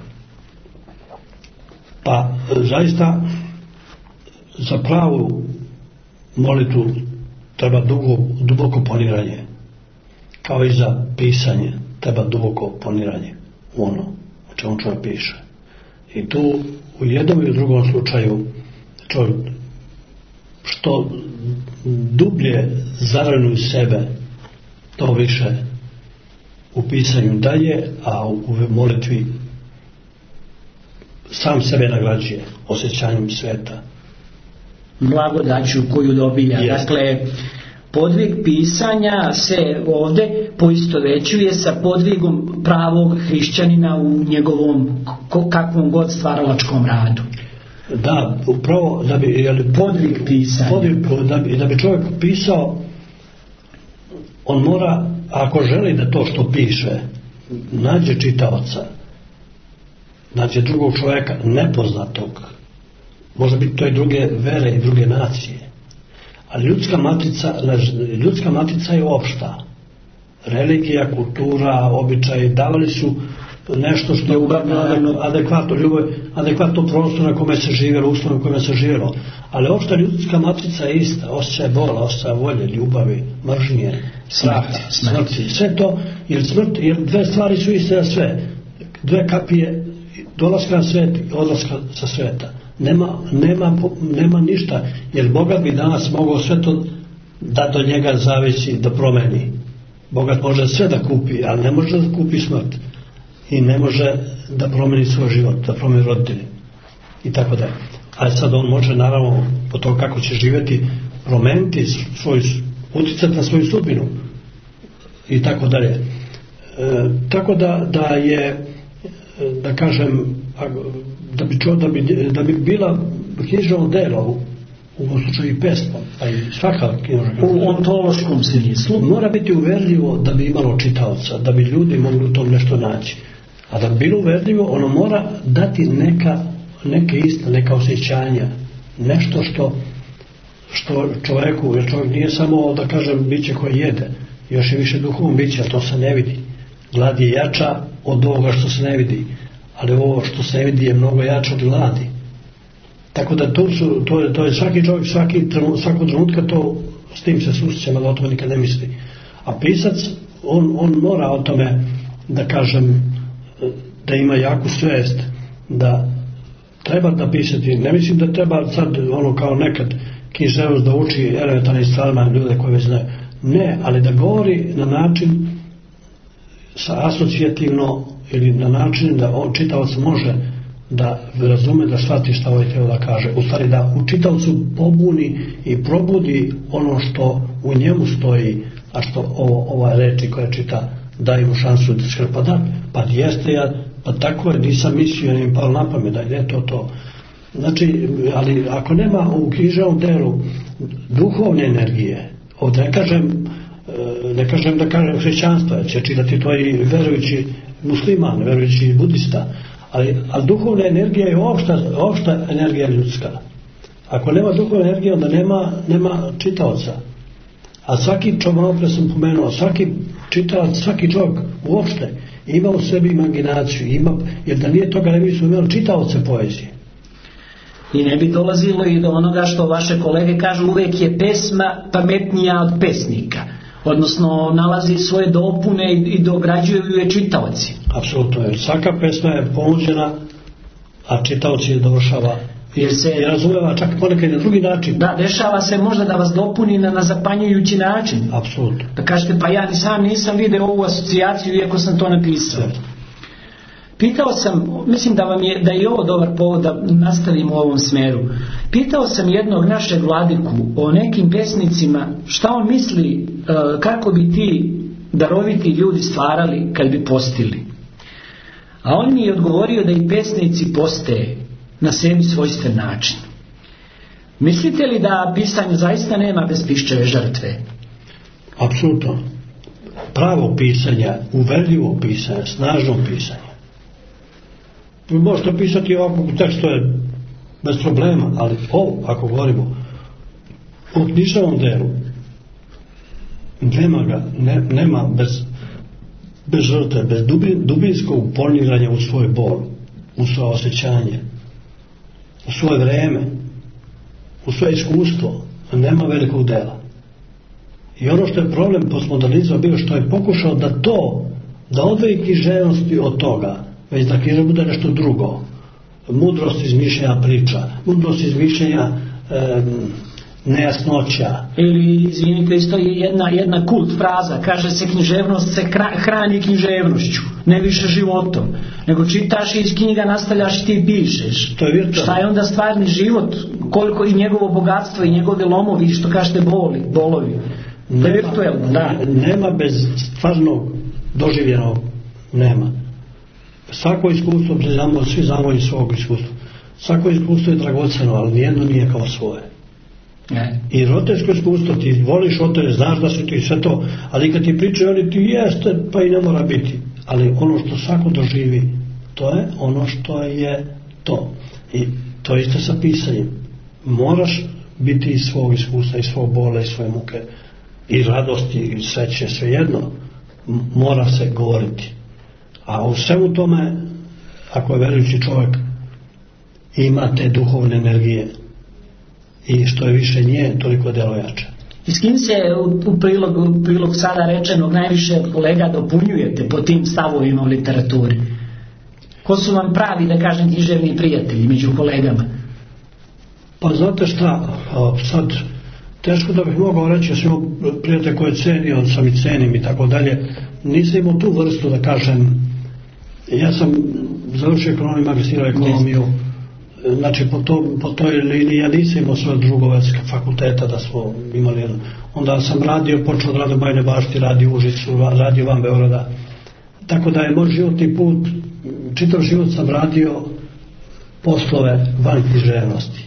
Pa, zaista, za pravu molitvu treba dugo, duboko poniranje. Kao i za pisanje treba duboko poniranje u ono o čemu čovjek piše. I tu u jednom i u drugom slučaju čovjek što dublje zaranuje sebe, to više u pisanju daje, a u molitvi sam sebe nagrađuje osjećanjem sveta. Blagodaću koju dobija. Yes. Dakle, podvig pisanja se ovdje poistovećuje sa podvigom pravog hrišćanina u njegovom kakvom god stvaralačkom radu. Da, upravo da bi jeli, podvig pisanja. Podvig, da, bi, da bi čovjek pisao, on mora, ako želi da to što piše nađe čitaoca, nađe drugog čovjeka nepoznatog, možda biti to i druge vere i druge nacije, ali ljudska matrica, ljudska matrica je opšta. Religija, kultura, običaji davali su nešto što je adekvatno ljubav, adekvatno prostor na kome se živjelo, uslov na kome se živjelo. Ali opšta ljudska matrica je ista, osjećaj bola, osjećaj volje, ljubavi, mržnje, straha, smrti, sve to, jer smrt, jer dve stvari su iste za sve. Dve kapije dolaska na svet i odlaska sa sveta. Nema, nema, nema ništa, jer Bogat bi danas mogao sve to da do njega zavisi, da promeni. Bogat može sve da kupi, ali ne može da kupi smrt. I ne može da promeni svoj život, da promeni roditelje. I tako da. Ali sad on može, naravno, po to kako će živjeti, promeniti svoj, uticati na svoju sudbinu. I tako dalje. E, tako da, da je, da kažem, da bi, čo, da bi, da bi bila književno delo u, u ovom slučaju i pesma, pa i svaka književna u ontološkom smislu mora biti uverljivo da bi imalo čitaoca, da bi ljudi mogli u tom nešto naći. A da bi bilo uverljivo, ono mora dati neka, neke iste, neka osjećanja, nešto što, što čovjeku, jer čovjek nije samo, da kažem, biće koje jede, još je više duhovno biće, a to se ne vidi. Glad je jača od ovoga što se ne vidi, ali ovo što se ne vidi je mnogo jače od gladi. Tako da to, su, to, je, to je svaki čovjek, svaki, svakog trenutka to, s tim se susrećemo, da o tome nikad ne misli. A pisac, on, on mora o tome, da kažem, da ima jaku svijest, da treba da pisati, ne mislim da treba sad ono kao nekad književnost da uči elementarnim stvarima ljude koje već znaju. Ne, ali da govori na način sa asocijativno ili na način da on čitavac može da razume, da shvati šta ovaj treba da kaže. U stvari da u čitavcu pobuni i probudi ono što u njemu stoji, a što ovo, ova reči koja čita daje mu šansu da skrpa da, pa jeste ja pa tako je, nisam mislio, ne mi palo na pamet da je to to. Znači, ali ako nema u književnom delu duhovne energije, ovdje ne kažem, ne kažem da kažem hrišćanstva, će čitati to i verujući musliman, verujući budista, ali, ali duhovna energija je opšta, opšta energija ljudska. Ako nema duhovne energije, onda nema, nema čitaoca. A svaki čovjek, malo pre sam pomenuo, svaki čitalac, svaki čovjek uopšte ima u sebi imaginaciju, ima, jer da nije toga ne bi su imali čitaoce poezije. I ne bi dolazilo i do onoga što vaše kolege kažu, uvijek je pesma pametnija od pesnika. Odnosno nalazi svoje dopune i dograđuju je čitaoci. Apsolutno, jer svaka pesma je ponuđena, a čitaoc je dovršava jer se i razumeva čak ponekad i na drugi način. Da, dešava se možda da vas dopuni na, na zapanjujući način. Apsolutno. Da kažete, pa ja ni sam nisam vidio ovu asocijaciju iako sam to napisao. Sve. Pitao sam, mislim da vam je, da je ovo dobar povod da nastavimo u ovom smeru. Pitao sam jednog našeg vladiku o nekim pesnicima šta on misli kako bi ti daroviti ljudi stvarali kad bi postili. A on mi je odgovorio da i pesnici poste na sebi svojstven način. Mislite li da pisanje zaista nema bez piščeve žrtve? Apsolutno. Pravo pisanja, uverljivo pisanje, snažno pisanje. Vi možete pisati ovako u tekstu je bez problema, ali ovo, ako govorimo o književnom delu, nema ga, ne, nema bez, bez žrtve, bez dubin, dubinskog uponiranja u svoj bol, u svoje osjećanje, u svoje vreme, u svoje iskustvo, nema velikog dela. I ono što je problem postmodernizma bio što je pokušao da to, da odvoji književnosti od toga, već da književnost bude nešto drugo. Mudrost izmišljenja priča, mudrost izmišljenja e, nejasnoća. Ili, izvinite, isto je jedna, jedna kult fraza, kaže se književnost se hrani književnošću, ne više životom, nego čitaš iz knjiga, nastavljaš i ti pišeš. To je virtualno. Šta je onda stvarni život, koliko i njegovo bogatstvo i njegove lomovi, što kažete boli, bolovi. To je virtualno, da. Nema bez stvarnog doživljenog, nema. Svako iskustvo, svi znamo iz svog iskustva, svako iskustvo je dragoceno, ali nijedno nije kao svoje. Ne. I roditeljsko iskustvo, ti voliš roditelje, znaš da su ti sve to, ali kad ti pričaju oni ti jeste, pa i ne mora biti. Ali ono što svako doživi, to je ono što je to. I to isto sa pisanjem. Moraš biti iz svog iskustva, iz svog bola, iz svoje muke, i radosti, i sreće, svejedno, mora se govoriti. A u svemu tome, ako je verujući čovjek, ima te duhovne energije i što je više nje, toliko delo jače. I s kim se u, u, prilog, u prilog sada rečenog najviše kolega dopunjujete po tim stavovima u literaturi? Ko su vam pravi, da kažem, književni prijatelji među kolegama? Pa znate šta, sad teško da bih mogao reći svima prijatelje koje cenio, sam i cenim i tako dalje, nisam imao tu vrstu da kažem. Ja sam završio ekonomiju, magistrirao ekonomiju, znači po, to, po toj liniji ja nisam imao svoje drugovetske fakulteta da smo imali jedno. Onda sam radio, počeo da radim u Bajnoj Bašti, radio u Užicu, radio van Beograda. Tako da je moj životni put, čitav život sam radio poslove van književnosti.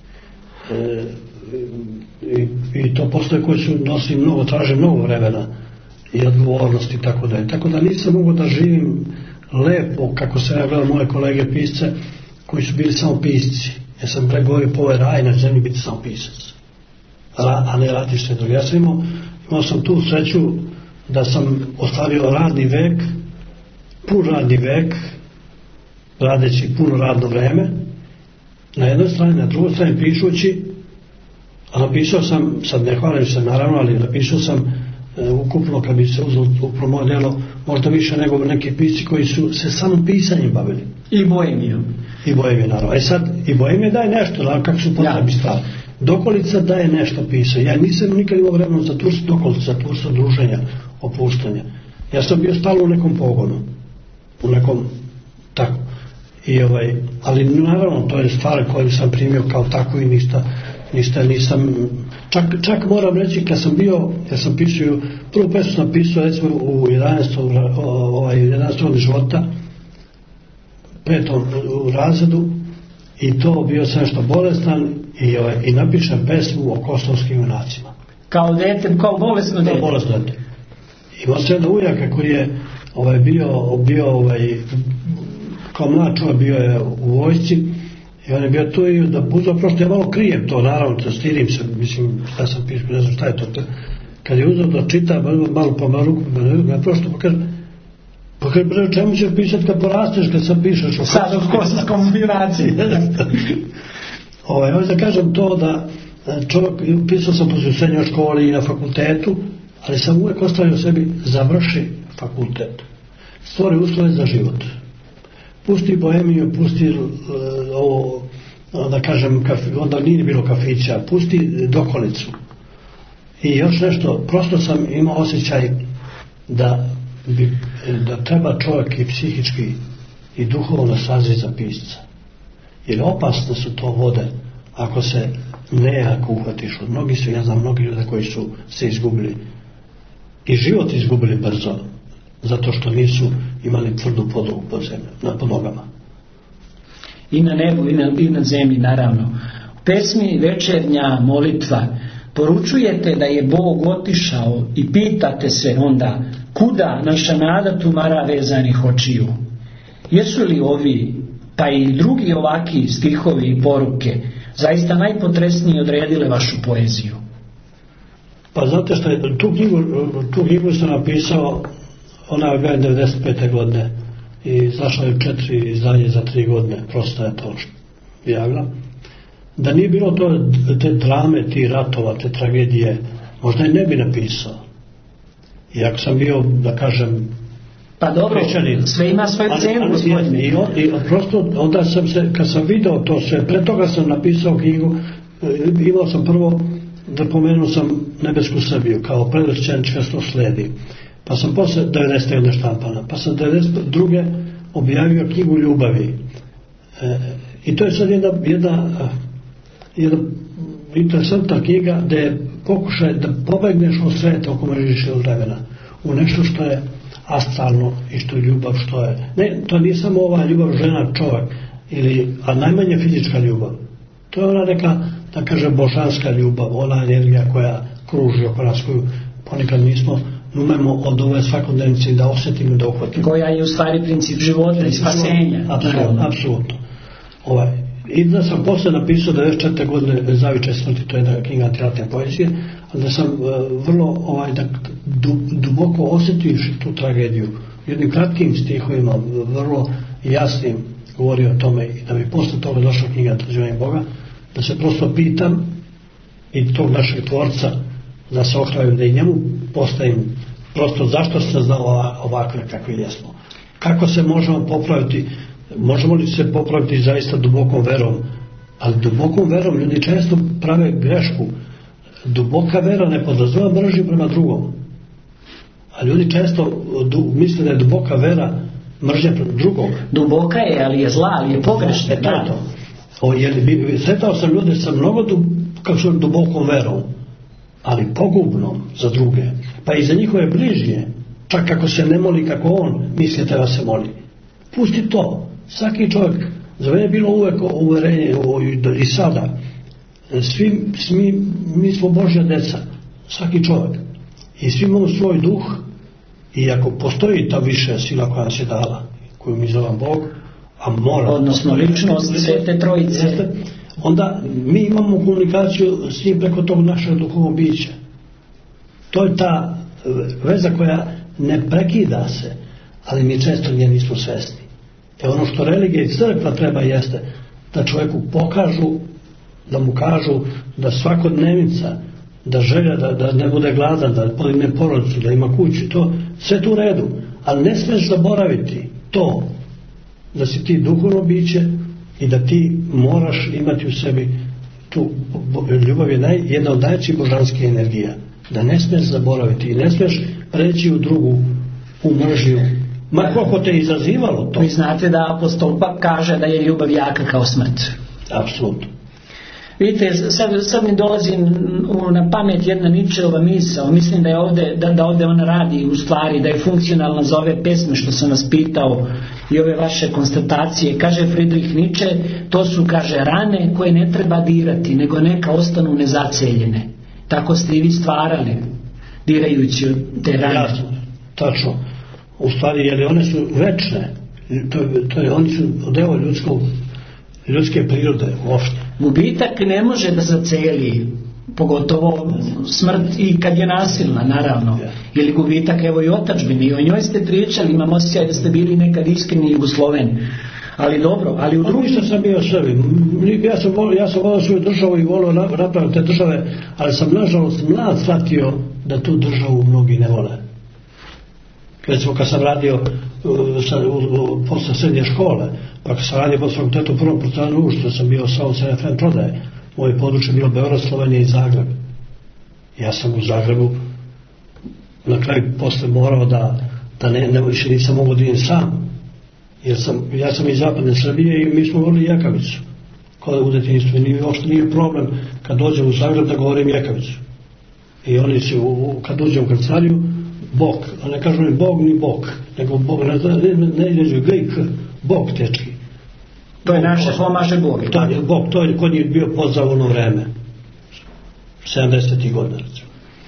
E, i, I to poslove koje su nosi mnogo, traže mnogo vremena i odgovornosti i tako dalje. Tako da nisam mogao da živim lepo, kako se ja gledao moje kolege pisce, koji su bili samo pisci. Ja sam pregovorio po ovaj raj na zemlji biti samo pisac, Ra, a ne raditi sve drugo. Ja sam imao, imao sam tu sreću da sam ostvario radni vek, pun radni vek, radeći puno radno vreme, na jednoj strani, na drugoj strani pišući, a napisao sam, sad ne hvalim se naravno, ali napisao sam e, ukupno, kad bi se uzelo ukupno moje delo, možda više nego neki pisci koji su se samo pisanjem bavili. I boemijom. I boemije, naravno. E sad, i boemije daje nešto, da, kako su potrebi stvari. Dokolica daje nešto pisao. Ja nisam nikad imao vremena za turst dokolica, za turst druženja, opuštanja. Ja sam bio stalno u nekom pogonu. U nekom, tako. I ovaj, ali naravno, to je stvar koju sam primio kao tako i ništa, ništa nisam, čak, čak moram reći, kad sam bio, ja sam pisao, prvu pesmu sam pisao, recimo, u jedanaestom ovaj, jedanaestom života, petom u razredu i to bio sam što bolestan i, ovaj, i napišem pesmu o kosovskim junacima. Kao dete, kao bolesno dete? Kao bolesno dete. Imao sam jedna ujaka koji je ovaj, bio, bio ovaj, kao mlad čovjek bio je u vojsci i on je bio tu i da uzeo, prosto ja malo krijem to, naravno, da stirim se, mislim, šta sam pišao, ne znam šta je to. Kad je uzeo da čita, malo pa malo ruku, ne prosto pa kaže, pa kaže, bre, čemu ćeš pisati kad porasteš, kad sam pišeš o sad o kosovskom junaciji. Ovaj, hoću da kažem to da čovjek, pisao sam poslije u srednjoj školi i na fakultetu, ali sam uvijek ostavio sebi završi fakultet, stvori uslove za život, pusti bohemiju, pusti uh, ovo, da kažem, kafi, onda nije bilo kafića, pusti dokolicu i još nešto, prosto sam imao osjećaj da, bi, da treba čovjek i psihički i duhovno sazri za pisca, jer opasne su to vode ako se nejako uhvatiš od mnogi su, ja znam mnogi ljudi koji su se izgubili i život izgubili brzo zato što nisu imali tvrdu podlogu pod zemlju, na podnogama. I na nebu i na, i na zemlji naravno. U pesmi Večernja molitva poručujete da je Bog otišao i pitate se onda kuda naša nada tumara vezanih očiju. Jesu li ovi pa i drugi ovaki stihovi i poruke zaista najpotresnije odredile vašu poeziju? Pa znate što je, tu knjigu, tu knjigu sam napisao, ona je devedeset pete godine i izašla je četiri izdanje za tri godine, prosto je to javila. Da nije bilo to, te drame, ti ratova, te tragedije, možda i ne bi napisao. Iako sam bio, da kažem, pa dobro, pričanin. Sve ima svoju cenu, gospodine. I, on, i prosto, onda sam se, kad sam video to sve, pre toga sam napisao knjigu, imao sam prvo, da pomenuo sam Nebesku Srbiju, kao predrečenička što sledi. Pa sam posle devedesete godine štampana, pa sam devedeset druge objavio knjigu Ljubavi. E, I to je sad jedna, jedna, jedna interesantna knjiga gde pokušaj da pobegneš od sveta u kome živiš od vremena, u nešto što je astralno i što je ljubav, što je... Ne, to nije samo ova ljubav žena, čovjek, ili, a najmanje fizička ljubav. To je ona neka, da kaže, božanska ljubav, ona energija koja kruži oko nas, koju ponekad nismo umemo od ove svakodnevnice da osjetimo, da uhvatimo. Koja je u stvari princip života i spasenja. Apsolutno, apsolutno. Ovaj, i da sam posle napisao devedeset četvrte godine Zavičaj smrti, to je jedna knjiga antiratne poezije, ali da sam uh, vrlo ovaj, da, du, duboko osjetivši tu tragediju, jednim kratkim stihovima, vrlo jasnim govorio o tome i da bi posle toga došla knjiga Traživanje Boga, da se prosto pitam i tog našeg tvorca da se ohravim, da i njemu postavim prosto zašto se znao ovakve kakvi jesmo. Kako se možemo popraviti, možemo li se popraviti zaista dubokom verom, ali dubokom verom ljudi često prave grešku. Duboka vera ne podrazumeva mržnju prema drugom, a ljudi često du, misle da je duboka vera mržnja prema drugog. Duboka je, ali je zla, ali je pogrešna. E, to je to. O, jer, sretao sam ljude sa mnogo dub, kako su dubokom verom, ali pogubnom za druge, pa i za njihove bližnje, čak ako se ne moli kako on misli treba se moli. Pusti to. Svaki čovjek, za mene je bilo uvek uverenje i sada, svi, svi, mi smo Božja deca, svaki čovjek, i svi imamo svoj duh, i ako postoji ta viša sila koja nas je dala, koju mi zovem Bog, a mora, odnosno ličnost Svete Trojice, jeste, onda mi imamo komunikaciju s njim preko tog našeg duhovnog bića. To je ta veza koja ne prekida se, ali mi često nje nismo svesni. E ono što religija i crkva treba jeste da čovjeku pokažu, da mu kažu da svakodnevnica, da želja da, da ne bude gladan, da podigne porodicu, da ima kuću, to sve tu u redu, ali ne smiješ zaboraviti to da si ti duhovno biće i da ti moraš imati u sebi tu ljubav je naj, jedna od najvećih božanskih energija, da ne smiješ zaboraviti i ne smiješ preći u drugu, u mržnju, ma koliko te izazivalo to. Vi znate da apostol kaže da je ljubav jaka kao smrt. Apsolutno. Vidite, sad, sad mi dolazi na pamet jedna Nietzscheova misao, mislim da je ovdje, da, da ovdje ona radi u stvari, da je funkcionalna za ove pesme što sam vas pitao i ove vaše konstatacije. Kaže Friedrich Nietzsche, to su, kaže, rane koje ne treba dirati, nego neka ostanu nezaceljene. Tako ste i vi stvarali, dirajući te rane. Jasno, tačno. U stvari, jer one su večne, to, to je, oni su deo ljudskog, ljudske prirode uopšte. Gubitak ne može da zaceli, pogotovo smrt i kad je nasilna, naravno. Ili gubitak, evo i otadžbini, i o njoj ste pričali, imam osjećaj da ste bili nekad iskreni Jugosloven. Ali dobro, ali u drugim... Ništa sam bio Srbin. Ja sam, ja sam volio svoju državu i volio napraviti te države, ali sam nažalost mlad shvatio da tu državu mnogi ne vole. Recimo kad sam radio uh, sa, u, u, posle srednje škole, pa kad sam radio posle fakultetu u prvom portalu ušto sam bio sa S F M prodaje, moje područje bilo Beograd, Slovenija i Zagreb. Ja sam u Zagrebu na kraju posle morao da, da ne, ne više nisam mogao da idem sam, jer sam, ja sam iz zapadne Srbije i mi smo govorili jekavicu kod u detinjstvu. Nije, uopšte nije problem kad dođem u Zagreb da govorim jekavicu. I oni su, u, kad dođem u kancelariju, bok, a ne kažu ni bog ni bok, nego bog, ne, ne, ne izređuju glik, bog tečki. To je naše, pomaže Bog. To je bog, to je kod njih bio pozdrav u ono vreme, sedamdesetih godina recimo.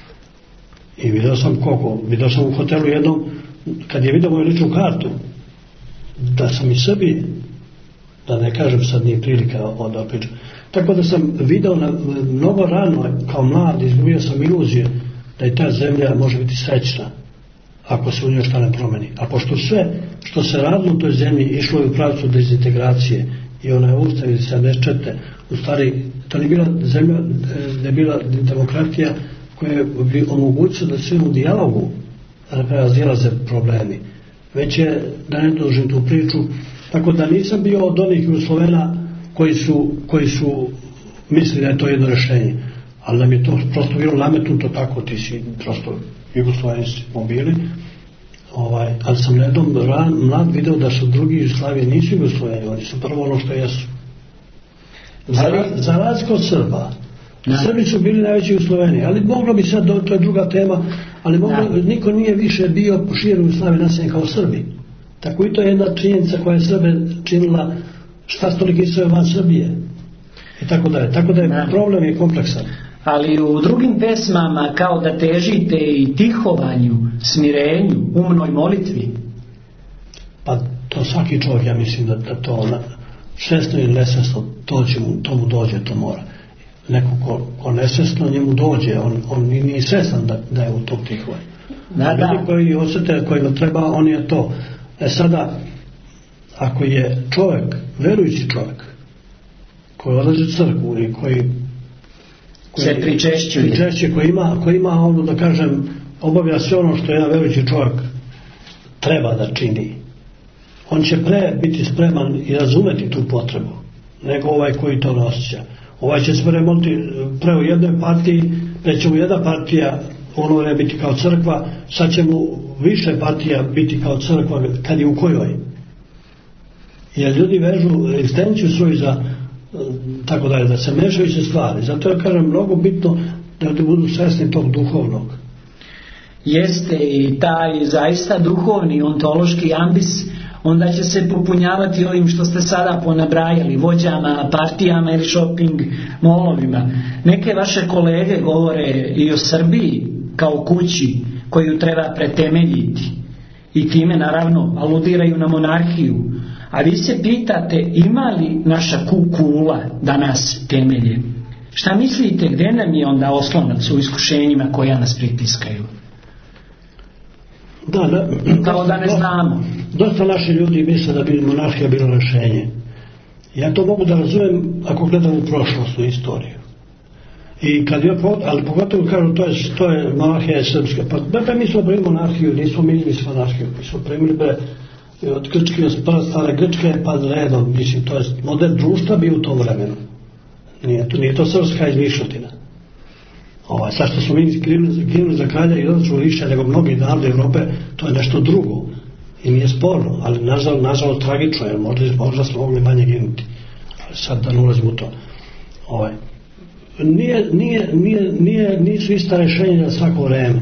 I vidio sam koliko, vidio sam u hotelu jednom, kad je vidio moju ličnu kartu, da sam iz Srbije, da ne kažem sad nije prilika da pričam. Tako da sam vidio na, mnogo rano, kao mlad, izgubio sam iluzije da i ta zemlja može biti srećna ako se u njoj šta ne promeni. A pošto sve što se radilo u toj zemlji išlo je u pravcu dezintegracije i ona je ustav iz sedamdeset četvrte u stvari, to nije bila zemlja da je bila demokratija koja bi omogućila da svi u dijalogu razilaze problemi. Već je, da ne dužim tu priču, tako da nisam bio od onih Jugoslovena koji su, koji su mislili da je to jedno rješenje, ali nam je to prosto bilo nametnuto tako, ti si prosto Jugosloveni smo bili, ovaj, ali sam na jednom ran, mlad video da su drugi Jugoslavije nisu Jugosloveni, oni su prvo ono što jesu. Za, za razliku od Srba, ne. Srbi su bili najveći Jugosloveni, ali moglo bi sad, to je druga tema, ali moglo, niko nije više bio po širu Jugoslavije naseljen kao Srbi. Tako i to je jedna činjenica koja je Srbe činila šta stoliki sve van Srbije. I tako da je. Tako da je ne. Problem je kompleksan. Ali u drugim pesmama kao da težite i tihovanju, smirenju, umnoj molitvi. Pa to svaki čovjek, ja mislim da, da to ona, svjesno ili nesvjesno, to, to mu dođe, to mora. Neko ko, ko nesvjesno njemu dođe, on, on nije svjestan da, da je u tom tihovanju. Da, da. Ljudi koji osjete, kojima treba, on je to. E sada, ako je čovjek, verujući čovjek, koji odlazi u crkvu i koji koji se pričešćuje, pričešćuje koji ima, koji ima ono, da kažem, obavlja sve ono što jedan verujući čovjek treba da čini, on će pre biti spreman i razumeti tu potrebu nego ovaj koji to ne osjeća. Ovaj će se premoliti pre u jednoj partiji, pre će mu jedna partija ono vreme biti kao crkva, sad će mu više partija biti kao crkva kad je u kojoj. Jer ljudi vežu egzistenciju svoju za tako dalje, da se mešaju se stvari. Zato ja kažem mnogo bitno da ljudi budu svjesni tog duhovnog. Jeste i taj zaista duhovni ontološki ambis onda će se popunjavati ovim što ste sada ponabrajali, vođama, partijama ili shopping molovima. Neke vaše kolege govore i o Srbiji kao kući koju treba pretemeljiti i time naravno aludiraju na monarhiju. A vi se pitate ima li naša kukula danas temelje? Šta mislite, gdje nam je onda oslonac u iskušenjima koja nas pritiskaju? Da, da, kao da ne znamo. Dosta naši ljudi misle da bi monarhija bilo rješenje. Ja to mogu da razumijem ako gledam u prošlost, u istoriju. I kad je, ali pogotovo kažu to je, to je monarhija je srpska. Pa be, mi smo primili monarhiju, nismo mi nismo monarhiju, mi smo primili be od Grčke, od stare Grčke pa redom, mislim, to je model društva bio u tom vremenu. Nije to, nije to srpska izmišljotina. Ovaj, sad što smo mi ginuli za kralja i odlično više nego mnogi narode Evrope, to je nešto drugo. I nije sporno, ali nažalost, nažalost tragično, jer možda, možda smo mogli manje ginuti. Ali sad da ne ulazimo u to. Ovaj. nije, nije, nije, nije, nisu ista rješenja za svako vreme.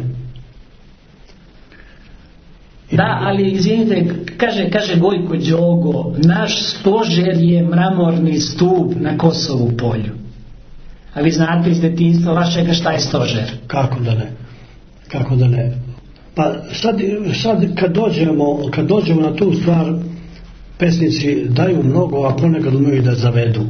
Da, ali izvinite, kaže, kaže Gojko Đogo, naš stožer je mramorni stup na Kosovu polju. A vi znate iz detinjstva vašega šta je stožer? Kako da ne? Kako da ne? Pa sad, sad kad, dođemo, kad dođemo na tu stvar, pesnici daju mnogo, a ponekad umiju da zavedu.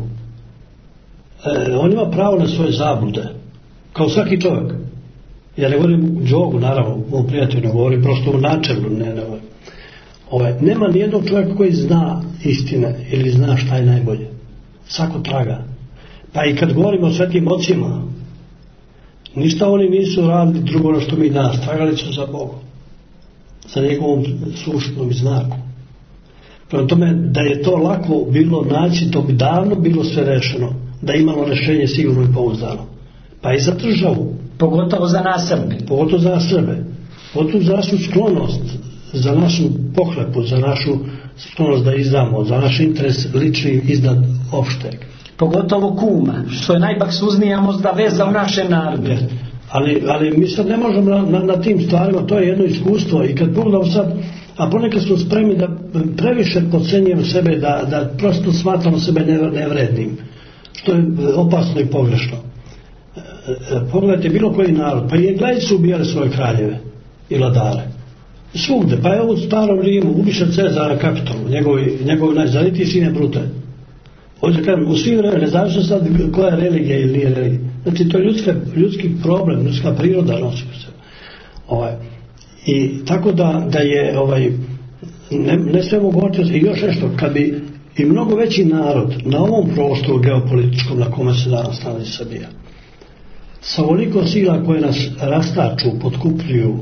E, on ima pravo na svoje zablude, kao svaki čovjek. Ja ne govorim Đogu, naravno, moj prijatelj, ne govorim prosto u načelu. Ne, ne, ovaj, nema nijednog čovjeka koji zna istine ili zna šta je najbolje. Svako traga. Pa i kad govorimo o svetim ocima, ništa oni nisu radili drugo ono što mi danas, tragali su za Bogom, za njegovom suštnom znaku. Prema tome, da je to lako bilo naći, to bi davno bilo sve rešeno, da imamo rešenje sigurno i pouzdano. Pa i za državu. Pogotovo za nas Srbe. Pogotovo za nas Srbe. Pogotovo za našu sklonost, za našu pohlepu, za našu sklonost da izdamo, za naš interes lični iznad opšteg. Pogotovo kuma, što je najbaksuznija možda veza u našem narodu. Ali, ali mi sad ne možemo na, na, na tim stvarima, to je jedno iskustvo i kad pogledamo sad, a ponekad smo spremni da previše podcenjujemo sebe, da, da prosto smatramo sebe nevrednim, što je opasno i pogrešno. Pogledajte bilo koji narod, pa i Englezi su ubijali svoje kraljeve i vladare. Svugde, pa je u starom Rimu ubiše Cezara Kapitolu, njegovi, njegovi najzanitiji sine Brute. Ovdje kažem, u svim vremena, ne znaš sad koja je religija ili nije religija. Znači, to je ljudska, ljudski problem, ljudska priroda nosi se. Ovaj. I tako da, da je, ovaj, ne, ne sve moguće, i još nešto, kad bi i mnogo veći narod na ovom prostoru geopolitičkom na kome se danas nalazi Srbija, sa ovoliko sila koje nas rastaču, potkupljuju,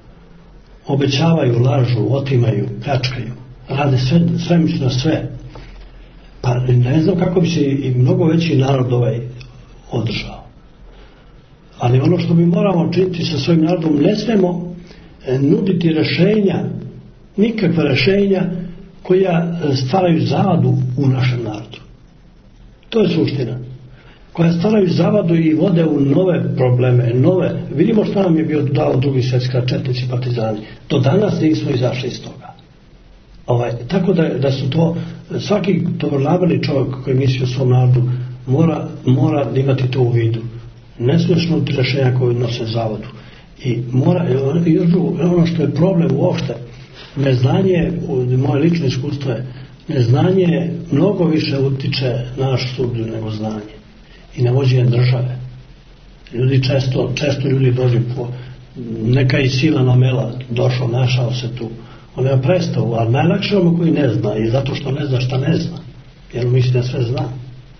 obećavaju, lažu, otimaju, pljačkaju, rade sve, sve misli na sve, pa ne znam kako bi se i mnogo veći narod ovaj održao. Ali ono što mi moramo činiti sa svojim narodom, ne smemo nuditi rešenja, nikakva rešenja koja stvaraju zavadu u našem narodu. To je suština. Koja stvaraju zavadu i vode u nove probleme, nove. Vidimo šta nam je bio dao drugi svjetski rat, četnici, partizani. Do danas nismo izašli iz toga. Ovaj, tako da, da su to, svaki dobronamerni čovjek koji misli o svom narodu mora, mora imati to u vidu. Ne smiješ nuditi rešenja koje nose zavodu. I mora, još ono što je problem uopšte, neznanje, moje lično iskustvo je, neznanje mnogo više utiče na našu sudbinu nego znanje. I na vođenje države. Ljudi često, često ljudi dođu po, neka i sila namela, došao, našao se tu. On nema predstavu, ali najlakše ono koji ne zna, i zato što ne zna šta ne zna. Jer misli da sve zna.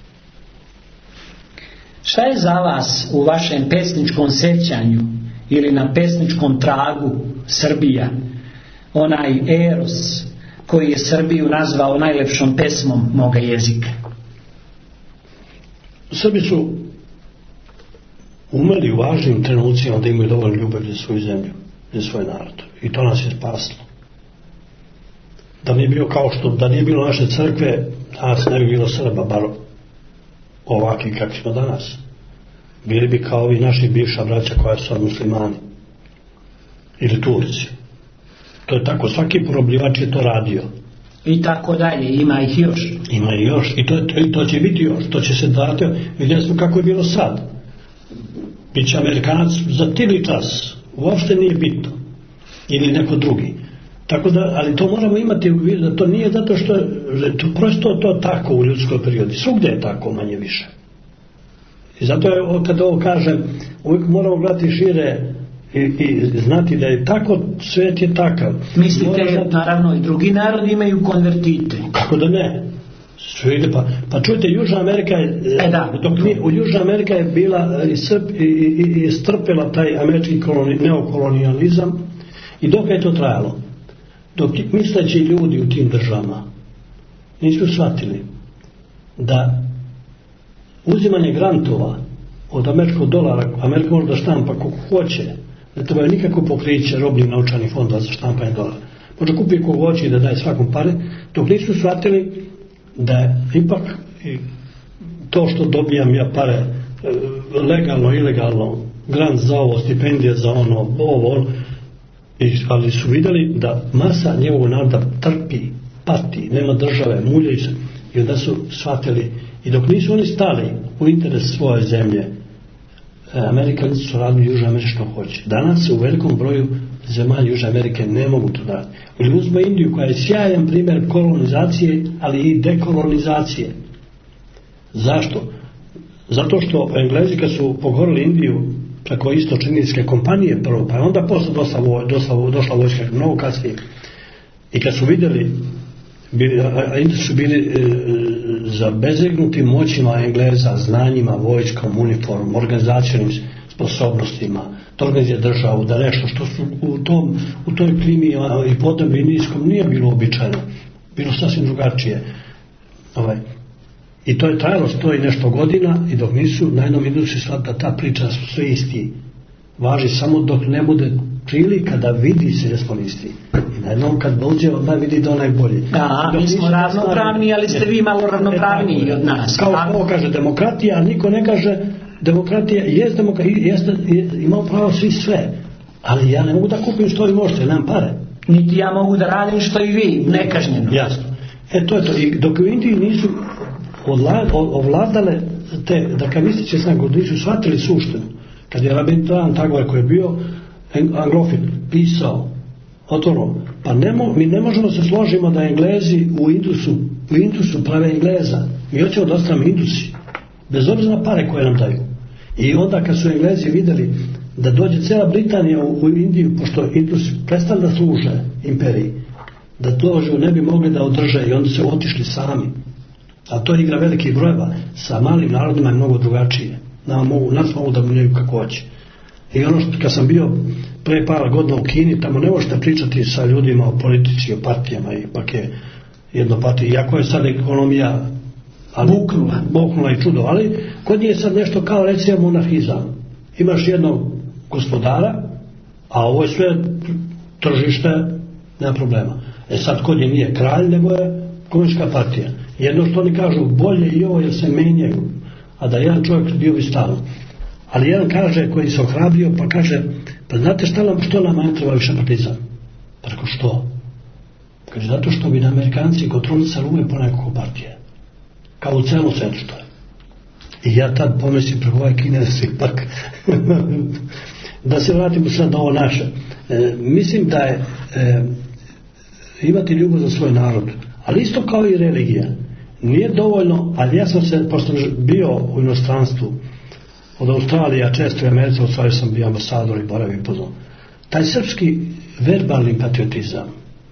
Šta je za vas u vašem pesničkom sećanju ili na pesničkom tragu Srbija, onaj eros koji je Srbiju nazvao najlepšom pesmom moga jezika? Srbi su umeli u važnim trenucima da imaju dovoljno ljubav za svoju zemlju, za svoj narod. I to nas je spaslo. Da nije bilo kao što, da nije bilo naše crkve, danas ne bi bilo Srba, bar ovakvi kakvi smo danas. Bili bi kao ovi naši bivša braća koja su muslimani. Ili Turci. To je tako, svaki porobljivač je to radio. I tako dalje, ima ih još. Ima i još, i to, i to će biti još, to će se dati, vidjeli smo kako je bilo sad. Biće Amerikanac za tili čas, uopšte nije bitno. Ili neko drugi. Tako da, ali to moramo imati, da to nije zato što je to prosto to tako u ljudskoj prirodi. Svugdje je tako, manje više. I zato je, kad ovo kažem, uvijek moramo gledati šire i, i znati da je tako, svijet je takav. Mislite, znati, naravno, i drugi narodi imaju konvertite. Kako da ne? Sve pa, pa čujte, Južna Amerika je, e, da. dok mi, u Južna Amerika je bila i, srp, i, i, i strpela taj američki koloni, neokolonijalizam i dok je to trajalo. Dok misleći ljudi u tim državama nisu shvatili da uzimanje grantova od američkog dolara, Amerika može da štampa kako hoće, ne trebaju nikako pokriće robnih naučanih fondova za štampanje dolara. Može kupiti kogo hoće i da daje svakom pare, dok nisu shvatili da ipak to što dobijam ja pare legalno, ilegalno, grant za ovo, stipendije za ono, ovo, i, ali su vidjeli da masa njegovog naroda trpi, pati, nema države, muljaju se, i onda su shvatili, i dok nisu oni stali u interes svoje zemlje, Amerikanci su radili Južne Amerike što hoće. Danas u velikom broju zemalja Južne Amerike ne mogu to raditi. Ili uzme Indiju koja je sjajan primjer kolonizacije, ali i dekolonizacije. Zašto? Zato što Englezi kad su pogorili Indiju preko istočno-indijske kompanije prvo, pa onda posle došla, došla, došla vojska mnogo kasnije. I kad su vidjeli, bili, Indiji su bili e, zabezegnuti moćima Engleza, znanjima, vojskom, uniformom, organizacijnim sposobnostima, da organizuje državu, da nešto što su u, tom, u toj klimi i podneblju indijskom nije bilo običajno, bilo sasvim drugačije. Ovaj. I to je trajalo sto i nešto godina i dok nisu na jednom industriji shvatili da ta priča su sve isti. Važi samo dok ne bude prilika da vidi se da smo isti. I na jednom kad dođe odmah vidi da onaj bolji. Da, mi smo ravnopravni, ali ste vi malo ravnopravniji od nas. Kao što ovo kaže demokratija, a niko ne kaže demokratija, jest demokratija, jest, imamo pravo svi sve. Ali ja ne mogu da kupim što vi možete, nemam pare. Niti ja mogu da radim što i vi, nekažnjeno. Jasno. E to je to. I dok u Indiji nisu ovladale te dakavističe snage, nisu shvatili suštinu. Kad je Rabindranath Tagore koji je bio anglofil pisao otvorno, pa ne mo, mi ne možemo se složimo da Englezi u Indusu, u Indusu prave Engleza. Mi hoćemo da ostanemo Indusi, bez obzira na pare koje nam daju. I onda kad su Englezi vidjeli da dođe cijela Britanija u, u Indiju, pošto Indus prestali da služe imperiji, da dođu ne bi mogli da održe i onda se otišli sami. A to je igra velikih brojeva. Sa malim narodima je mnogo drugačije. Nam mogu, nas mogu da miljaju kako hoće. I ono što kad sam bio pre par godina u Kini, tamo ne možete pričati sa ljudima o politici, o partijama, ipak je jedno partije. Iako je sad ekonomija buknula, buknula i čudo, ali kod nje je sad nešto kao recimo monarhizam. Imaš jednog gospodara, a ovo je sve tržište, nema problema. E sad kod nje nije kralj, nego je komunistička partija. Jedno što oni kažu, bolje i ovo jer se menjaju, a da jedan čovjek bio bi stalno. Ali jedan kaže, koji se ohrabrio, pa kaže, pa znate šta nam, što nam ne treba više partizan? Pa rekao, što? Kaže, zato što bi na Amerikanci kontrolisali uvijek po nekoliko partije. Kao u celom svetu što je. I ja tad pomislim preko ovaj kineski pak. Da se vratimo sad na ovo naše. E, mislim da je e, imati ljubav za svoj narod, ali isto kao i religija. Nije dovoljno, ali ja sam se, pošto bio u inostranstvu, od Australije, a često i Americi, od stvari sam bio ambasador i boravio i poznao. Taj srpski verbalni patriotizam,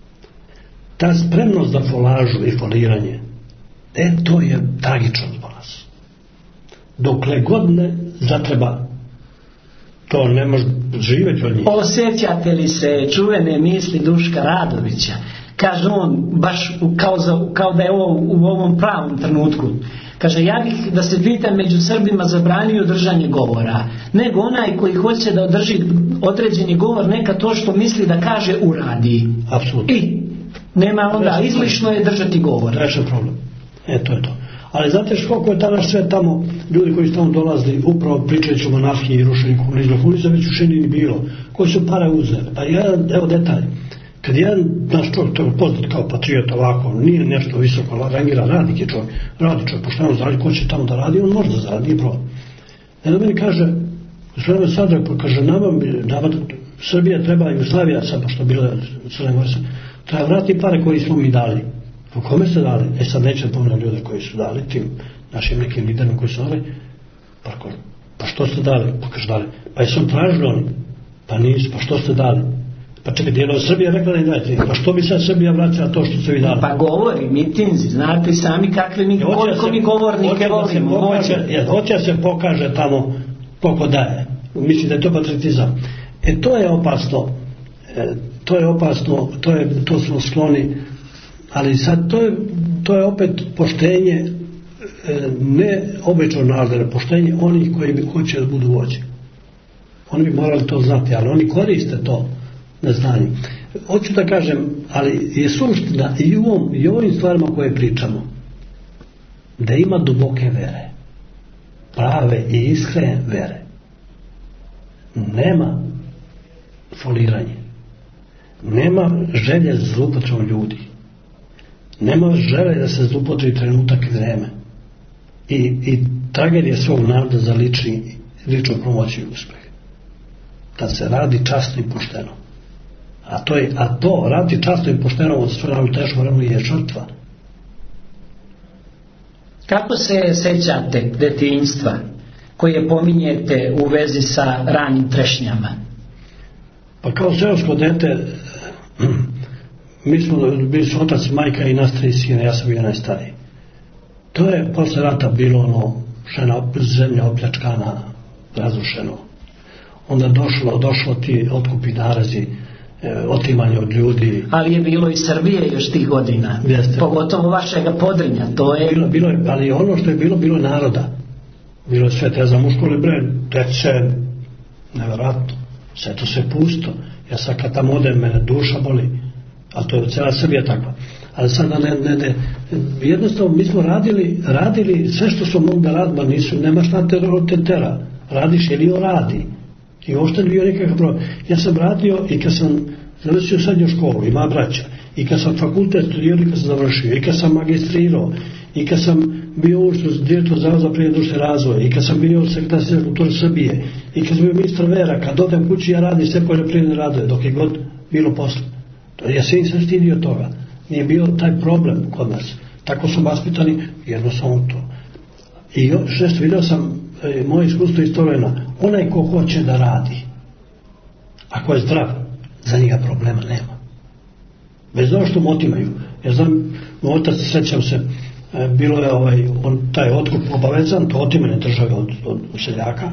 ta spremnost za folažu i foliranje, e, to je tragično zbog nas. Dokle god ne zatreba, to ne može živjeti od njih. Osjećate li se čuvene misli Duška Radovića? Kaže on, baš kao, za, kao da je ovo u ovom pravom trenutku. Kaže, ja bih da se pitam među Srbima zabranio držanje govora, nego onaj koji hoće da održi određeni govor, neka to što misli da kaže uradi. Apsolutno. I nema onda, izlišno je držati govor. Rešen problem. E, to je to. Ali znate što, koliko je danas sve tamo, ljudi koji su tamo dolazili, upravo pričajući o monarhiji i rušenju komunizma, komunizma već u Šenini bilo, koji su para uzeli. Pa jedan, evo detalj. Kad jedan naš čovjek, to je poznat kao patriot ovako, nije nešto visoko rangiran, radnik je čovjek, radi čovjek, pošteno zaradi, ko će tamo da radi, on može da zaradi, nije problem. Jedan meni kaže, gospodine Sadrak, kaže, nama, nama Srbija treba, Jugoslavija, sad pošto bila Crne Gore, treba vratiti pare koje smo mi dali. Po kome ste dali? E sad neće pomenuti ljude koji su dali, tim našim nekim liderima koji su dali, pa, pa što ste dali? Pa kaže dali, pa jesu tražili oni? Pa nisu, pa što ste dali? Pa čekaj, dijelo Srbija rekla da ne dajte. Pa što bi sad Srbija vraćala to što se vi dali? Pa govori, mitinzi, znate sami kakve mi, koliko mi govornike volimo. Hoće da se pokaže tamo koliko daje. Mislim da je to patriotizam. E to je opasno. E, to je opasno, to, je, to smo skloni. Ali sad to je, to je opet poštenje, e, ne običnog naroda, poštenje onih koji bi hoće da budu vođe. Oni bi morali to znati, ali oni koriste to neznanje. Hoću da kažem, ali je suština i u ovom, i ovim stvarima koje pričamo, da ima duboke vere. prave i iskrene vere. Nema foliranje. Nema želje za zlupotrebom ljudi. Nema želje da se zlupotrebi trenutak i vreme. I, i tragedija svog naroda za lični, ličnu promociju i uspeh. Da se radi časno i pošteno. A to, je, a to radi časno i pošteno od sve u teškom vremenu je žrtva. Kako se sećate detinjstva koje pominjete u vezi sa ranim trešnjama? Pa kao seosko dete, mi smo bili su otac, majka i nas tri sine, ja sam bio najstariji. To je posle rata bilo ono, žena, zemlja opljačkana, razrušeno. Onda došlo, došlo ti otkupi narezi, e, otimanje od ljudi. Ali je bilo i Srbije još tih godina. Jeste. Pogotovo vašega Podrinja. To je... Bilo, bilo je, ali ono što je bilo, bilo naroda. Bilo je sve, ja znam u školi, bre, dece, nevjerojatno. Sve to sve pusto. Ja sad kad tamo odem, mene duša boli. Ali to je cijela Srbija takva. Ali sad ne, ne, ne, jednostavno mi smo radili, radili sve što smo mogli da radimo, nisu, nema šta te tera. Radiš jer i on radi. I uopšte ne bio nekakav problem. Ja sam radio i kad sam završio srednju školu, ima braća, i kad sam fakultet studirao i kad sam završio, i kad sam magistrirao, i kad sam bio uštuz direktor Zavoda za privredni društveni razvoj, i kad sam bio sekretar Srpske kulture Srbije, i kad sam bio ministar vera, kad odem kući ja radim sve poljoprivredne radove, dok je god bilo posle. Ja se nisam stidio toga. Nije bio taj problem kod nas. Tako su vaspitani, jednostavno to. I još nešto vidio sam, e, moje iskustvo istovremeno, onaj ko hoće da radi, ako je zdrav, za njega problema nema. Bez ovo što mu otimaju. Ja znam, moj otac, srećam se, e, bilo je ovaj, on, taj otkup obavezan, to otimanje države od, od seljaka.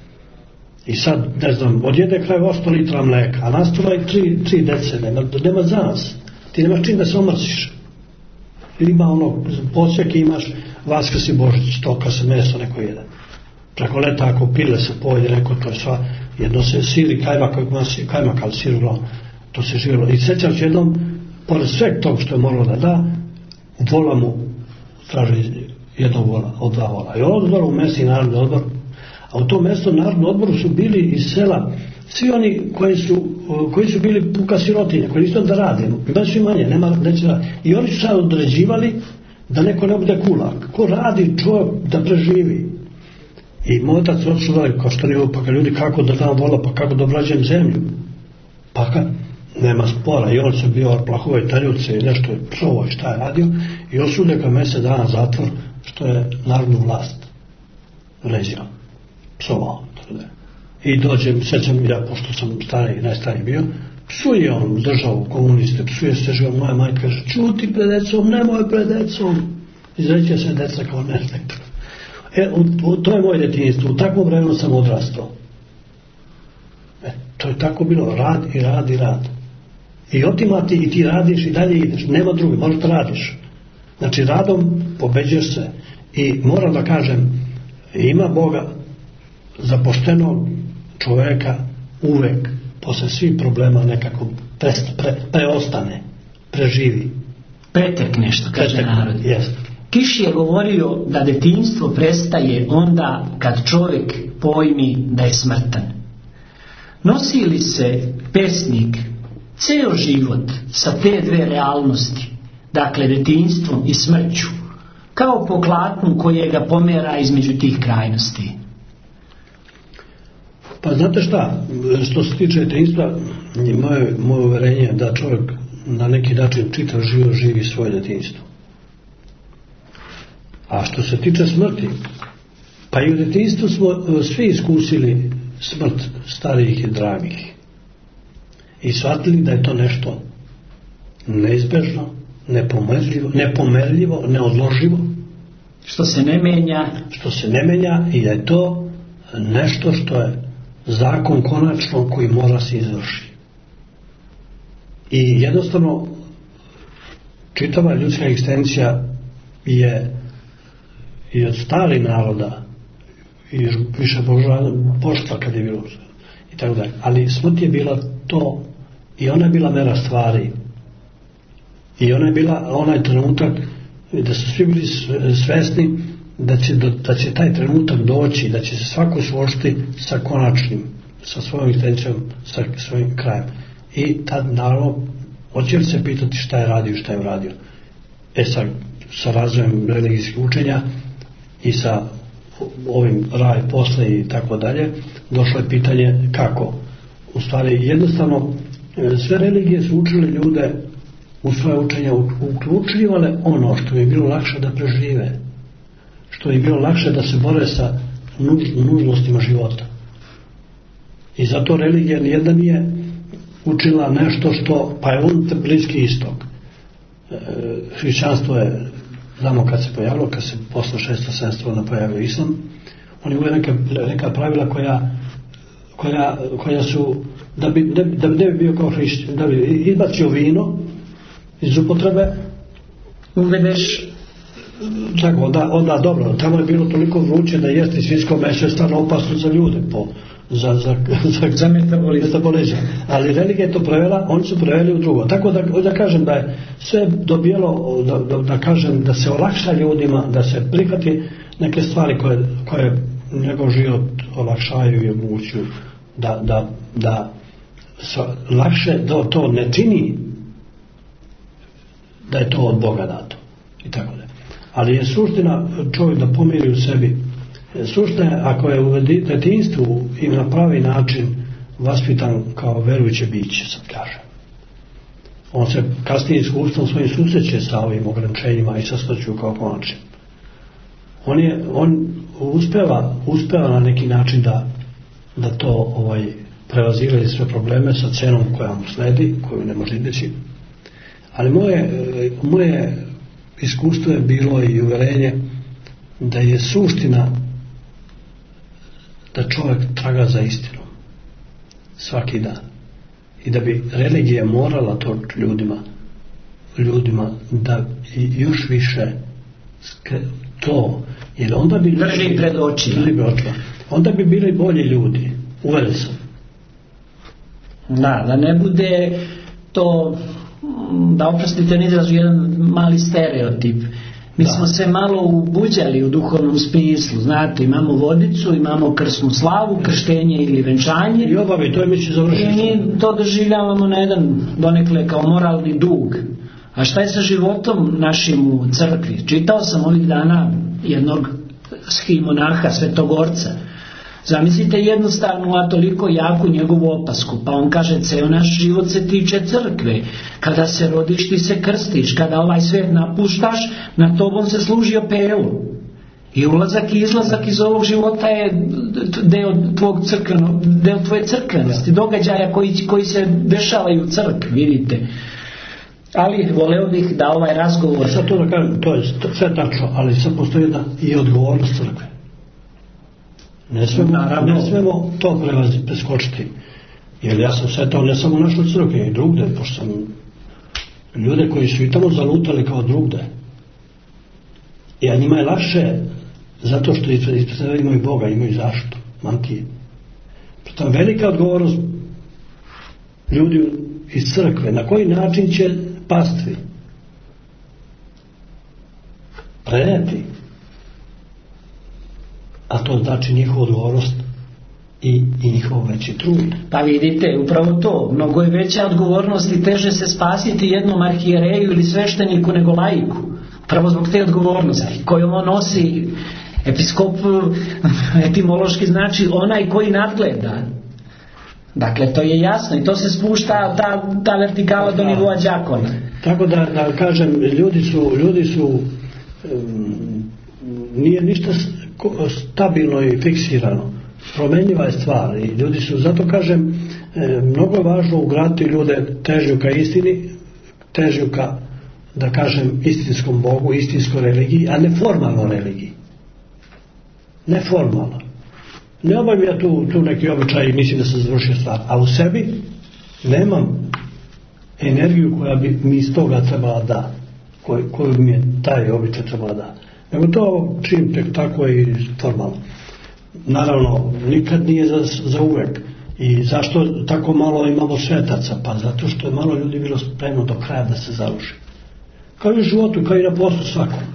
I sad, ne znam, od jedne kraje osto litra mleka, a nastala i tri, tri dece, nema, nema za nas. Ti nemaš čim da se omrsiš. Ima ono, podsjeke imaš, Vaskrs i Božić, stoka se, meso neko jede. Preko leta ako pile se pojede neko, to je sva, jedno se siri, kajmak, kajmak, ali sir uglavnom, to se živjelo. I sećam se jednom, pored sveg tog što je moralo da da, vola mu traži jednog vola, od dva vola. I on odbor u mesi narodni odbor, a u tom mjestu narodnom odboru su bili iz sela svi oni koji su, koji su bili puka sirotinje, koji nisu da rade, imali su i manje, nema, neće raditi. I oni su sad određivali da neko ne bude kulak. Ko radi čovjek da preživi. I moj otac odšao, kao što nije, pa kad ljudi kako da dam vola, pa kako da obrađujem zemlju. Pa kad nema spora, i on se bio plahove tarjuce i nešto je psovo i šta je radio, i osude ga mjesec dana zatvor, što je narodnu vlast rezio, psovao. I dođem, sećam ja, pošto sam stariji, najstariji bio, psuje on državu, komuniste, psuje se živo, moja majka kaže, čuti pred decom, nemoj pred decom. Izreće se deca kao nešto. E, u, u, to je moje detinjstvo, u takvom vremenu sam odrastao. E, to je tako bilo, rad i rad i rad. I otimati i ti radiš i dalje ideš, nema druge, možeš da radiš. Znači radom pobeđuješ se. I moram da kažem, ima Boga za poštenog čovjeka uvek posle svih problema nekako pre, pre, preostane, preživi. Pretekne, što kaže Pretekne, narod. Jest. Kiš je govorio da detinjstvo prestaje onda kad čovjek pojmi da je smrtan. Nosi li se pesnik ceo život sa te dve realnosti, dakle detinjstvom i smrću, kao po platnu koje ga pomera između tih krajnosti? Pa znate šta, što se tiče detinjstva, moje, moje uverenje je da čovjek na neki način čitav život živi svoje detinjstvo. A što se tiče smrti, pa i u detinjstvu smo svi iskusili smrt starijih i dragih. I shvatili da je to nešto neizbežno, nepomerljivo, nepomerljivo, neodloživo. Što se ne menja. Što se ne menja i da je to nešto što je zakon konačno koji mora se izvršiti. I jednostavno čitava ljudska egzistencija je i od starih naroda i još više poštva kad je bilo i tako dalje. Ali smrt je bila to i ona je bila mera stvari i ona je bila onaj trenutak da su svi bili svesni da će, do, da će taj trenutak doći, da će se svako suočiti sa konačnim, sa svojom intencijom, sa svojim krajem. I tad naravno hoće li se pitati šta je radio i šta je uradio. E sad, sa razvojem religijskih učenja i sa ovim raj posle i tako dalje, došlo je pitanje kako. U stvari, jednostavno, sve religije su učili ljude u svoje učenja, uključivale ono što je bilo lakše da prežive, što je bilo lakše da se bore sa nužnostima života. I zato religija nijedna nije učila nešto što, pa je on Bliski istok. E, hrišćanstvo je, znamo kad se pojavilo, kad se posle šesto sedamsto godina pojavio islam, on je uvijek neka, neka pravila koja, koja, koja su, da bi, da, da bi ne bi bio kao hrišćan, da bi izbacio vino iz upotrebe, uvedeš tako, onda, onda dobro, tamo je bilo toliko vruće da jesti svinjsko meso je stvarno opasno za ljude, po, za, za, za, za metabolizam. Ali religija je to prevela, oni su preveli u drugo. Tako da, da kažem da je sve dobijelo, da, da, da kažem da se olakša ljudima, da se prihvati neke stvari koje, koje njegov život olakšaju i omogućuju, da, da, da se lakše da to ne čini, da je to od Boga dato i tako da. Ali je suština čovjek da pomiri u sebi. Suština je ako je u detinjstvu i na pravi način vaspitan kao verujuće biće, sad kažem. On se kasnije iskustvom svojim susreće sa ovim ograničenjima i sa smrću kao konačnim. On je, on uspeva, uspeva na neki način da, da to ovaj, prevazilazi sve probleme sa cenom koja mu sledi, koju ne može izbjeći. Ali moje, moje iskustvo je bilo i uverenje da je suština da čovjek traga za istinu svaki dan i da bi religija morala to ljudima ljudima da još više to, jer onda bi drži pred očima, onda bi bili bolji ljudi, uveren sam. Da, da ne bude to, da oprostite na izrazu, jedan mali stereotip. Mi da. smo se malo ubuđali u duhovnom smislu, znate, imamo vodicu, imamo krsnu slavu, krštenje ili venčanje. I obavi, to je mi će završiti. I mi to doživljavamo na jedan donekle kao moralni dug. A šta je sa životom našim u crkvi? Čitao sam ovih dana jednog schimonaha, Svetogorca. Zamislite jednostavno, a toliko jaku njegovu opasku. Pa on kaže, ceo naš život se tiče crkve. Kada se rodiš ti se krstiš. Kada ovaj svijet napuštaš, na tobom se služi opelu. I ulazak i izlazak iz ovog života je deo tvog crkvenog, deo tvoje crkvenosti, događaja koji, koji se dešavaju u crkvi, vidite. Ali voleo bih da ovaj razgovor... Sad to da kažem, to je sve tačno, ali sad postoji jedna i odgovornost crkve. Ne smemo, Naravno. ne smemo to prelazi, preskočiti. Jer ja sam sve to ne samo u našoj crkvi i drugde, pošto sam ljude koji su i tamo zalutali kao drugde. I a njima je lakše zato što ispred sebe imaju Boga, imaju zaštitu, mantije. Pritom velika odgovornost ljudi iz crkve, na koji način će pastvi preneti, a to znači njihovu odgovornost i, i njihov veći trud. Pa vidite, upravo to, mnogo je veća odgovornost i teže se spasiti jednom arhijereju ili svešteniku nego laiku, upravo zbog te odgovornosti kojom on nosi. Episkop etimološki znači onaj koji nadgleda. Dakle, to je jasno i to se spušta ta, ta vertikala do nivoa đakona. Tako da, da kažem, ljudi su, ljudi su um, nije ništa stabilno i fiksirano. Promenjiva je stvar i ljudi su, zato kažem, e, mnogo je važno ugraditi ljude težnju ka istini, težnju ka, da kažem, istinskom Bogu, istinskoj religiji, a ne formalno religiji. Ne formalno. Ne obavim ja tu, tu neki običaj i mislim da sam završio stvar, a u sebi nemam energiju koja bi mi iz toga trebala da, koju, koju mi je taj običaj trebala da. Nego to čim tek tako i formalno. Naravno, nikad nije za, za uvek. I zašto tako malo imamo svetaca? Pa zato što je malo ljudi bilo spremno do kraja da se završi. Kao i u životu, kao i na poslu svakom.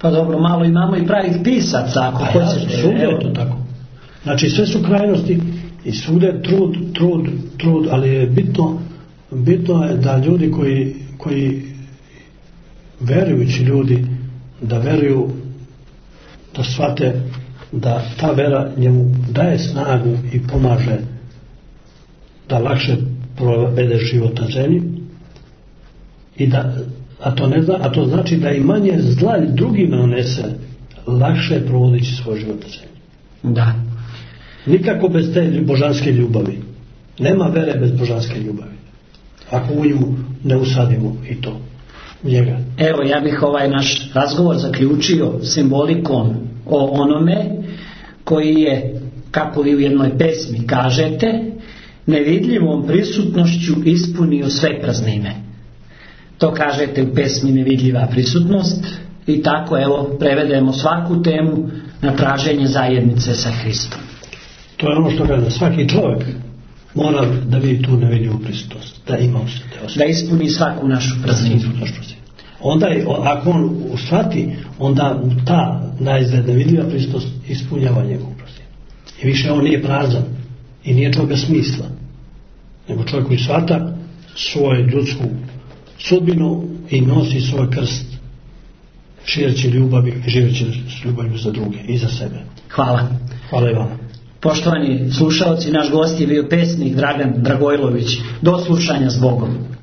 Pa dobro, malo imamo i pravih pisaca, ako A hoćete. ja, svugdje je to tako. Znači sve su krajnosti i svugdje trud, trud, trud, ali je bitno, bitno je da ljudi koji, koji verujući ljudi, da veruju, da shvate da ta vera njemu daje snagu i pomaže da lakše provede život na zemlji i da, a to ne zna, a to znači da i manje zla drugima nanese, lakše provodeći svoj život na zemlji. Da. Nikako bez te božanske ljubavi. Nema vere bez božanske ljubavi. Ako u nju ne usadimo i to u njega. Evo, ja bih ovaj naš razgovor zaključio simbolikom o onome koji je, kako vi u jednoj pesmi kažete, nevidljivom prisutnošću ispunio sve praznine. To kažete u pesmi Nevidljiva prisutnost i tako evo prevedemo svaku temu na traženje zajednice sa Hristom. To je ono što kaže, svaki čovjek mora da vidi tu nevidljivu prisutnost, da ima u sebi, da ispuni svaku našu prazninu. Onda je, ako on shvati, onda ta naizgled nevidljiva prisutnost ispunjava njegovu prazninu. I više on nije prazan i nije čovjek smisla, nego čovjek koji shvata svoju ljudsku sudbinu i nosi svoj krst šireći ljubavi i živeći s ljubavlju za druge i za sebe. Hvala. Hvala i vama. Poštovani slušalci, naš gost je bio pesnik Dragan Dragojlović. Do slušanja s Bogom.